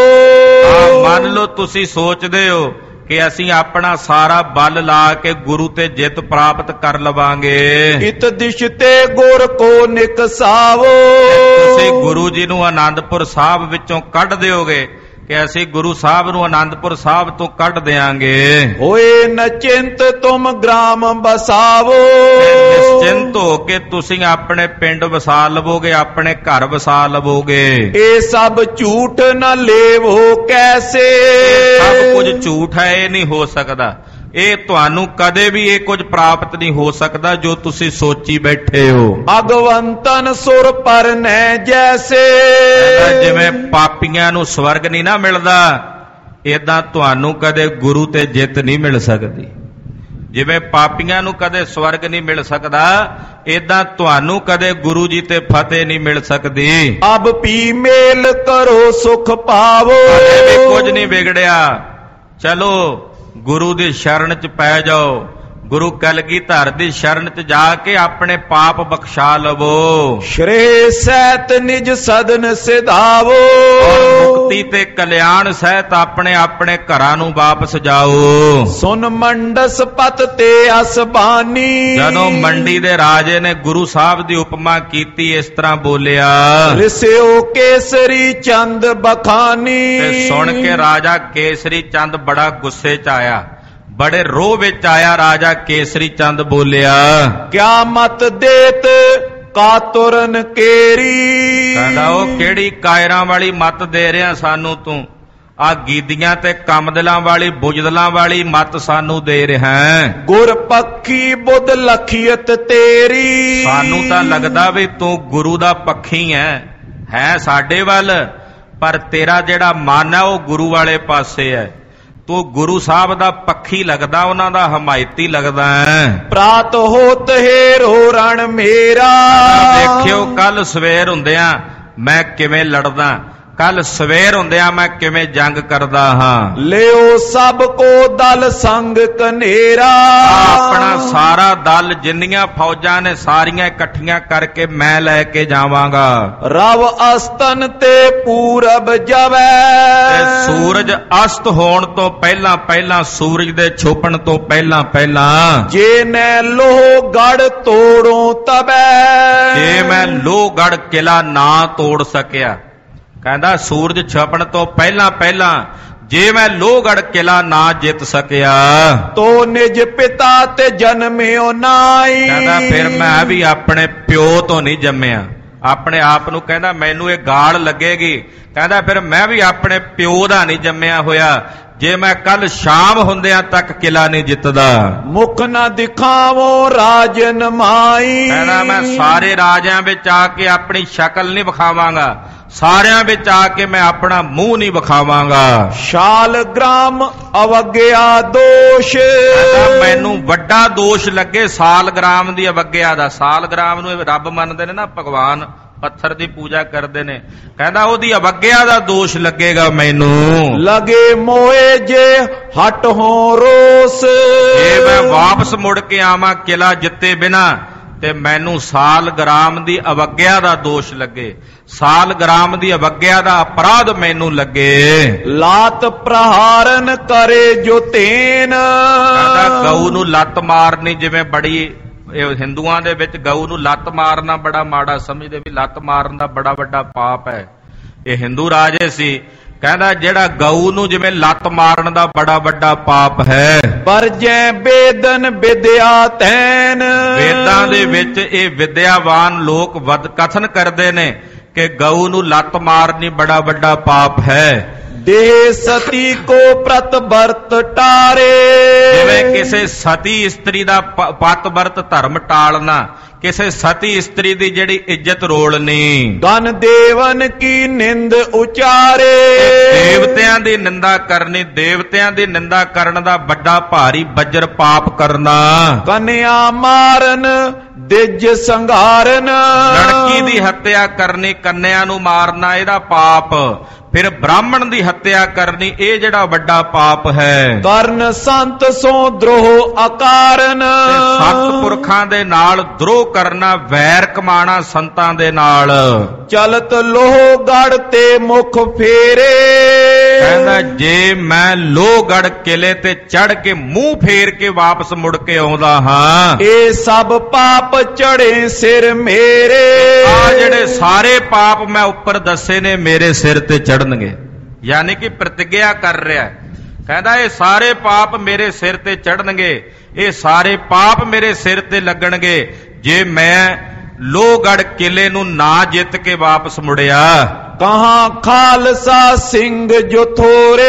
ਮੰਨ ਲਓ ਤੁਸੀਂ ਸੋਚਦੇ ਹੋ ਕਿ ਅਸੀਂ ਆਪਣਾ ਸਾਰਾ ਬਲ ਲਾ ਕੇ ਗੁਰੂ ਤੇ ਜਿੱਤ ਪ੍ਰਾਪਤ ਕਰ ਲਵਾਂਗੇ। ਇਤ ਦਿਸ਼ ਤੇ ਗੁਰ ਕੋ ਨਿਕਸਾਵੋ, ਤੁਸੀਂ ਗੁਰੂ ਜੀ ਨੂੰ ਆਨੰਦਪੁਰ ਸਾਹਿਬ ਵਿੱਚੋਂ ਕੱਢ ਦਿਓਗੇ ਕਿ ਅਸੀਂ ਗੁਰੂ ਸਾਹਿਬ ਨੂੰ ਆਨੰਦਪੁਰ ਸਾਹਿਬ ਤੋਂ ਕੱਢ ਦਿਆਂਗੇ। ਹੋਏ ਨਚਿੰਤ ਤੁਮ ਗ੍ਰਾਮ ਬਸਾਵੋ, ਨਿਸ਼ਚਿੰਤ ਹੋ ਕੇ ਤੁਸੀਂ ਆਪਣੇ ਪਿੰਡ ਵਸਾ ਲਵੋਗੇ, ਆਪਣੇ ਘਰ ਵਸਾ ਲਵੋਗੇ। ਇਹ ਸਭ ਝੂਠ ਨ ਲੇਵੋ ਕੈਸੇ, ਸਭ ਕੁਝ ਝੂਠ ਹੈ, ਇਹ ਨਹੀਂ ਹੋ ਸਕਦਾ। ਇਹ ਤੁਹਾਨੂੰ ਕਦੇ ਵੀ ਇਹ ਕੁਝ ਪ੍ਰਾਪਤ ਨਹੀਂ ਹੋ ਸਕਦਾ ਜੋ ਤੁਸੀਂ ਸੋਚੀ ਬੈਠੇ ਹੋ। ਅਗਵੰਤਨ ਸੁਰ ਪਰਨੈ ਜੈਸੇ, ਜਿਵੇਂ ਪਾਪੀਆਂ ਨੂੰ ਸਵਰਗ ਨਹੀਂ ਨਾ ਮਿਲਦਾ, ਏਦਾਂ ਤੁਹਾਨੂੰ ਕਦੇ ਗੁਰੂ ਤੇ ਜਿੱਤ ਨਹੀਂ ਮਿਲ ਸਕਦੀ। ਜਿਵੇਂ ਪਾਪੀਆਂ ਨੂੰ ਕਦੇ ਸਵਰਗ ਨਹੀਂ ਮਿਲ ਸਕਦਾ, ਏਦਾਂ ਤੁਹਾਨੂੰ ਕਦੇ ਗੁਰੂ ਜੀ ਤੇ ਫਤਿਹ ਨਹੀਂ ਮਿਲ ਸਕਦੀ। ਅਬ ਪੀ ਮੇਲ ਕਰੋ ਸੁਖ ਪਾਵੋ, ਕਦੇ ਵੀ ਕੁਝ ਨਹੀਂ ਵਿਗੜਿਆ, ਚਲੋ ਗੁਰੂ ਦੀ ਸ਼ਰਨ 'ਚ ਪੈ ਜਾਓ, ਗੁਰੂ ਕਲਗੀਧਰ ਦੀ ਸ਼ਰਨ 'ਚ ਜਾ ਕੇ ਆਪਣੇ ਪਾਪ ਬਖਸ਼ਾ ਲਵੋ। ਸ਼੍ਰੇ ਸਹਿਤ ਨਿਜ ਸਦਨ ਸਿਧਾਵੋ, ਮੁਕਤੀ ਤੇ ਕਲਿਆਣ ਸਹਿਤ ਆਪਣੇ ਆਪਣੇ ਘਰਾਂ ਨੂੰ ਵਾਪਸ ਜਾਓ। ਸੁਨ ਮੰਡਸ ਪਤ ਤੇ ਅਸਬਾਨੀ, ਜਦੋਂ ਮੰਡੀ ਦੇ ਰਾਜੇ ਨੇ ਗੁਰੂ ਸਾਹਿਬ ਦੀ ਉਪਮਾ ਕੀਤੀ, ਇਸ ਤਰ੍ਹਾਂ ਬੋਲਿਆ, ਰਿਸਿਓ ਕੇਸਰੀ ਚੰਦ ਬਖਾਨੀ। ਤੇ ਸੁਣ ਕੇ ਰਾਜਾ ਕੇਸਰੀ ਚੰਦ ਬੜਾ ਗੁੱਸੇ 'ਚ ਆਇਆ, ਬੜੇ ਰੋਹ ਵਿੱਚ ਆਇਆ। ਰਾਜਾ ਕੇਸਰੀ ਚੰਦ ਬੋਲਿਆ, ਕਿਆ ਮਤ ਦੇਤ ਕਾਤੁਰਨ ਕੇਰੀ, ਕਹਿੰਦਾ ਉਹ ਕਿਹੜੀ ਕਾਇਰਾਂ ਵਾਲੀ ਮਤ ਦੇ ਰਿਹਾ ਸਾਨੂੰ ਤੂੰ? ਆ ਗੀਦੀਆਂ ਤੇ ਕਮਦਲਾਂ ਵਾਲੀ ਬੁਜਦਲਾਂ ਵਾਲੀ ਮੱਤ ਸਾਨੂੰ ਦੇ ਰਿਹਾ ਹੈ। ਗੁਰ ਪੱਖੀ ਬੁੱਧ ਲਖੀਅਤ ਤੇਰੀ। ਸਾਨੂੰ ਤਾਂ ਲੱਗਦਾ ਵੀ ਤੂੰ ਗੁਰੂ ਦਾ ਪੱਖੀ ਹੈ ਸਾਡੇ ਵੱਲ, ਪਰ ਤੇਰਾ ਜਿਹੜਾ ਮਨ ਹੈ ਉਹ ਗੁਰੂ ਵਾਲੇ ਪਾਸੇ ਹੈ। ਤੂੰ ਗੁਰੂ ਸਾਹਿਬ ਦਾ ਪੱਖੀ ਲੱਗਦਾ, ਉਹਨਾਂ ਦਾ ਹਮਾਇਤੀ ਲੱਗਦਾ ਹੈ। ਪ੍ਰਾਤ ਹੋਤ ਹੇਰੋ ਰਣ ਮੇਰਾ। ਦੇਖਿਓ ਕੱਲ ਸਵੇਰ ਹੁੰਦਿਆਂ ਮੈਂ ਕਿਵੇਂ ਲੜਦਾ, ਕੱਲ ਸਵੇਰ ਹੁੰਦਿਆਂ ਮੈਂ ਕਿਵੇਂ ਜੰਗ ਕਰਦਾ ਹਾਂ। ਲਿਓ ਸਭ ਕੋ ਦਲ ਸੰਗ ਕਨੇਰਾ। ਆਪਣਾ ਸਾਰਾ ਦਲ, ਜਿੰਨੀਆਂ ਫੌਜਾਂ ਨੇ ਸਾਰੀਆਂ ਇਕੱਠੀਆਂ ਕਰਕੇ ਮੈਂ ਲੈ ਕੇ ਜਾਵਾਂਗਾ। ਰਵ ਅਸਤਨ ਤੇ ਪੂਰਬ ਜਵੈ। ਤੇ ਸੂਰਜ ਅਸਤ ਹੋਣ ਤੋਂ ਪਹਿਲਾਂ ਪਹਿਲਾਂ, ਸੂਰਜ ਦੇ ਛੁਪਣ ਤੋਂ ਪਹਿਲਾਂ ਪਹਿਲਾਂ, ਜੇ ਨੈ ਲੋਹ ਗੜ ਤੋੜੋ ਤਬੈ। ਜੇ ਮੈਂ ਲੋਹਗੜ੍ਹ ਕਿਲਾ ਨਾ ਤੋੜ ਸਕਿਆ, ਕਹਿੰਦਾ ਸੂਰਜ ਛਪਣ ਤੋਂ ਪਹਿਲਾਂ ਪਹਿਲਾਂ ਜੇ ਮੈਂ ਲੋਹਗੜ੍ਹ ਕਿਲਾ ਨਾ ਜਿੱਤ ਸਕਿਆ, ਤੋ ਨਿਜ ਪਿਤਾ ਤੇ ਜਨਮਿਓ ਨਾਈ। ਕਹਿੰਦਾ ਫਿਰ ਮੈਂ ਵੀ ਆਪਣੇ ਪਿਓ ਤੋਂ ਨਹੀਂ ਜੰਮਿਆ। ਆਪਣੇ ਆਪ ਨੂੰ ਕਹਿੰਦਾ ਮੈਨੂੰ ਇਹ ਗਾਲ ਲੱਗੇਗੀ, ਕਹਿੰਦਾ ਫਿਰ ਮੈਂ ਵੀ ਆਪਣੇ ਪਿਓ ਦਾ ਨਹੀਂ ਜੰਮਿਆ ਹੋਇਆ ਜੇ ਮੈਂ ਕੱਲ ਸ਼ਾਮ ਹੁੰਦਿਆਂ ਤੱਕ ਕਿਲਾ ਨਹੀਂ ਜਿੱਤਦਾ। ਮੁਖ ਨਾ ਦਿਖਾਵੋ ਰਾਜਨ ਮਾਈ। ਕਹਿੰਦਾ ਮੈਂ ਸਾਰੇ ਰਾਜਿਆਂ ਵਿੱਚ ਆ ਕੇ ਆਪਣੀ ਸ਼ਕਲ ਨਹੀਂ ਵਿਖਾਵਾਂਗਾ, ਸਾਰਿਆਂ ਵਿੱਚ ਆ ਕੇ ਮੈਂ ਆਪਣਾ ਮੂੰਹ ਨਹੀਂ ਵਿਖਾਵਾਂਗਾ। ਸ਼ਾਲ ਗ੍ਰਾਮ ਅਵਗਿਆ ਦੋਸ਼। ਮੈਨੂੰ ਵੱਡਾ ਦੋਸ਼ ਲੱਗੇ ਸਾਲਗ੍ਰਾਮ ਦੀ ਅਵਗਿਆ ਦਾ। ਸਾਲਗ੍ਰਾਮ ਨੂੰ ਇਹ ਰੱਬ ਮੰਨਦੇ ਨੇ ਨਾ, ਭਗਵਾਨ ਪੱਥਰ ਦੀ ਪੂਜਾ ਕਰਦੇ ਨੇ। ਕਹਿੰਦਾ ਉਹਦੀ ਅਵਗਿਆ ਦਾ ਦੋਸ਼ ਲੱਗੇਗਾ ਮੈਨੂੰ। ਲਗੇ ਮੋਏ ਜੇ ਹਟ ਹੋ ਰੋਸ। ਜੇ ਮੈਂ ਵਾਪਸ ਮੁੜ ਕੇ ਆਵਾਂ ਕਿਲਾ ਜਿੱਤੇ ਬਿਨਾ ਤੇ ਮੈਨੂੰ ਸਾਲਗ੍ਰਾਮ ਦੀ ਅਵਗਿਆ ਦਾ ਦੋਸ਼ ਲੱਗੇ, ਸਾਲਗ੍ਰਾਮ ਦੀ ਅਵਗਿਆ ਦਾ ਅਪਰਾਧ ਮੈਨੂੰ ਲੱਗੇ। ਲਾਤ ਪ੍ਰਹਾਰਨ ਕਰੇ ਜੋ ਤੇਨ। ਕਹਿੰਦਾ ਗਊ ਨੂੰ ਲੱਤ ਮਾਰਨੀ ਜਿਵੇਂ ਬੜੀ, ਇਹ ਹਿੰਦੂਆਂ ਦੇ ਵਿੱਚ ਗਊ ਨੂੰ ਲੱਤ ਮਾਰਨਾ ਬੜਾ ਮਾੜਾ ਸਮਝਦੇ, ਵੀ ਲੱਤ ਮਾਰਨ ਦਾ ਬੜਾ ਵੱਡਾ ਪਾਪ ਹੈ। ਇਹ ਹਿੰਦੂ ਰਾਜੇ ਸੀ, ਕਹਿੰਦਾ ਜਿਹੜਾ ਗਊ ਨੂੰ ਜਿਵੇਂ ਲੱਤ ਮਾਰਨ ਦਾ ਬੜਾ ਵੱਡਾ ਪਾਪ ਹੈ। ਪਰ ਜੈ ਬੇਦਨ ਵਿਦਿਆ ਤੈਨ। ਵੇਦਾਂ ਦੇ ਵਿੱਚ ਇਹ ਵਿਦਿਆਵਾਨ ਲੋਕ ਕਥਨ ਕਰਦੇ ਨੇ ਕਿ ਗਊ ਨੂੰ ਲੱਤ ਮਾਰਨੀ ਬੜਾ ਵੱਡਾ ਪਾਪ ਹੈ। ਦੇਹ ਸਤੀ ਕੋ ਪ੍ਰਤ ਵਰਤ ਟਾਰੇ। ਜਿਵੇਂ ਕਿਸੇ ਸਤੀ ਇਸਤਰੀ ਦਾ ਪਤ ਵਰਤ ਧਰਮ ਟਾਲਣਾ, ਕਿਸੇ ਸਤੀ ਇਸਤਰੀ ਦੀ ਜਿਹੜੀ ਇੱਜ਼ਤ ਰੋਲਣੀ। ਗਨ ਦੇਵਨ ਕੀ ਨਿੰਦ ਉਚਾਰੇ। ਦੇਵਤਿਆਂ ਦੀ ਨਿੰਦਾ ਕਰਨੀ, ਦੇਵਤਿਆਂ ਦੀ ਨਿੰਦਾ ਕਰਨ ਦਾ ਵੱਡਾ ਭਾਰੀ ਬੱਜਰ ਪਾਪ ਕਰਨਾ। ਕਨਿਆ ਮਾਰਨ ਦਿਜ ਸੰਘਾਰਨ। ਲੜਕੀ ਦੀ ਹੱਤਿਆ ਕਰਨੀ, ਕੰਨਿਆਂ ਨੂੰ ਮਾਰਨਾ ਇਹਦਾ ਪਾਪ। ਫਿਰ ਬ੍ਰਾਹਮਣ ਦੀ ਹੱਤਿਆ ਕਰਨੀ, ਇਹ ਜਿਹੜਾ ਵੱਡਾ ਪਾਪ ਹੈ। ਕਰਨ ਸੰਤ ਸੋ ਦਰੋਹ ਅਕਾਰਨ। ਸਤਿਪੁਰਖਾਂ ਦੇ ਨਾਲ ਦਰੋਹ ਕਰਨਾ, ਵੈਰ ਕਮਾਣਾ ਸੰਤਾਂ ਦੇ ਨਾਲ। ਚਲਤ ਲੋਹ ਗੜ ਤੇ ਮੁਖ ਫੇਰੇ। ਕਹਿੰਦਾ ਜੇ ਮੈਂ ਲੋਹਗੜ੍ਹ ਕਿਲੇ ਤੇ ਚੜ ਕੇ ਮੂੰਹ ਫੇਰ ਕੇ ਵਾਪਸ ਮੁੜ ਕੇ ਆਉਂਦਾ ਹਾਂ, ਇਹ ਸਭ ਪਾਪ ਚੜੇ ਸਿਰ ਮੇਰੇ। ਆ ਜਿਹੜੇ ਸਾਰੇ ਪਾਪ ਮੈਂ ਉੱਪਰ ਦੱਸੇ ਨੇ ਮੇਰੇ ਸਿਰ ਤੇ ਚੜਨਗੇ। ਯਾਨੀ ਕਿ ਪ੍ਰਤਿਗਿਆ ਕਰ ਰਿਹਾ, ਕਹਿੰਦਾ ਇਹ ਸਾਰੇ ਪਾਪ ਮੇਰੇ ਸਿਰ ਤੇ ਚੜਨਗੇ, ਇਹ ਸਾਰੇ ਪਾਪ ਮੇਰੇ ਸਿਰ ਤੇ ਲੱਗਣਗੇ ਜੇ ਮੈਂ ਲੋਹਗੜ੍ਹ ਕਿਲੇ ਨੂੰ ਨਾ ਜਿੱਤ ਕੇ ਵਾਪਸ ਮੁੜਿਆ। ਕਹਾਂ ਖਾਲਸਾ ਸਿੰਘ ਜੋ ਥੋਰੇ।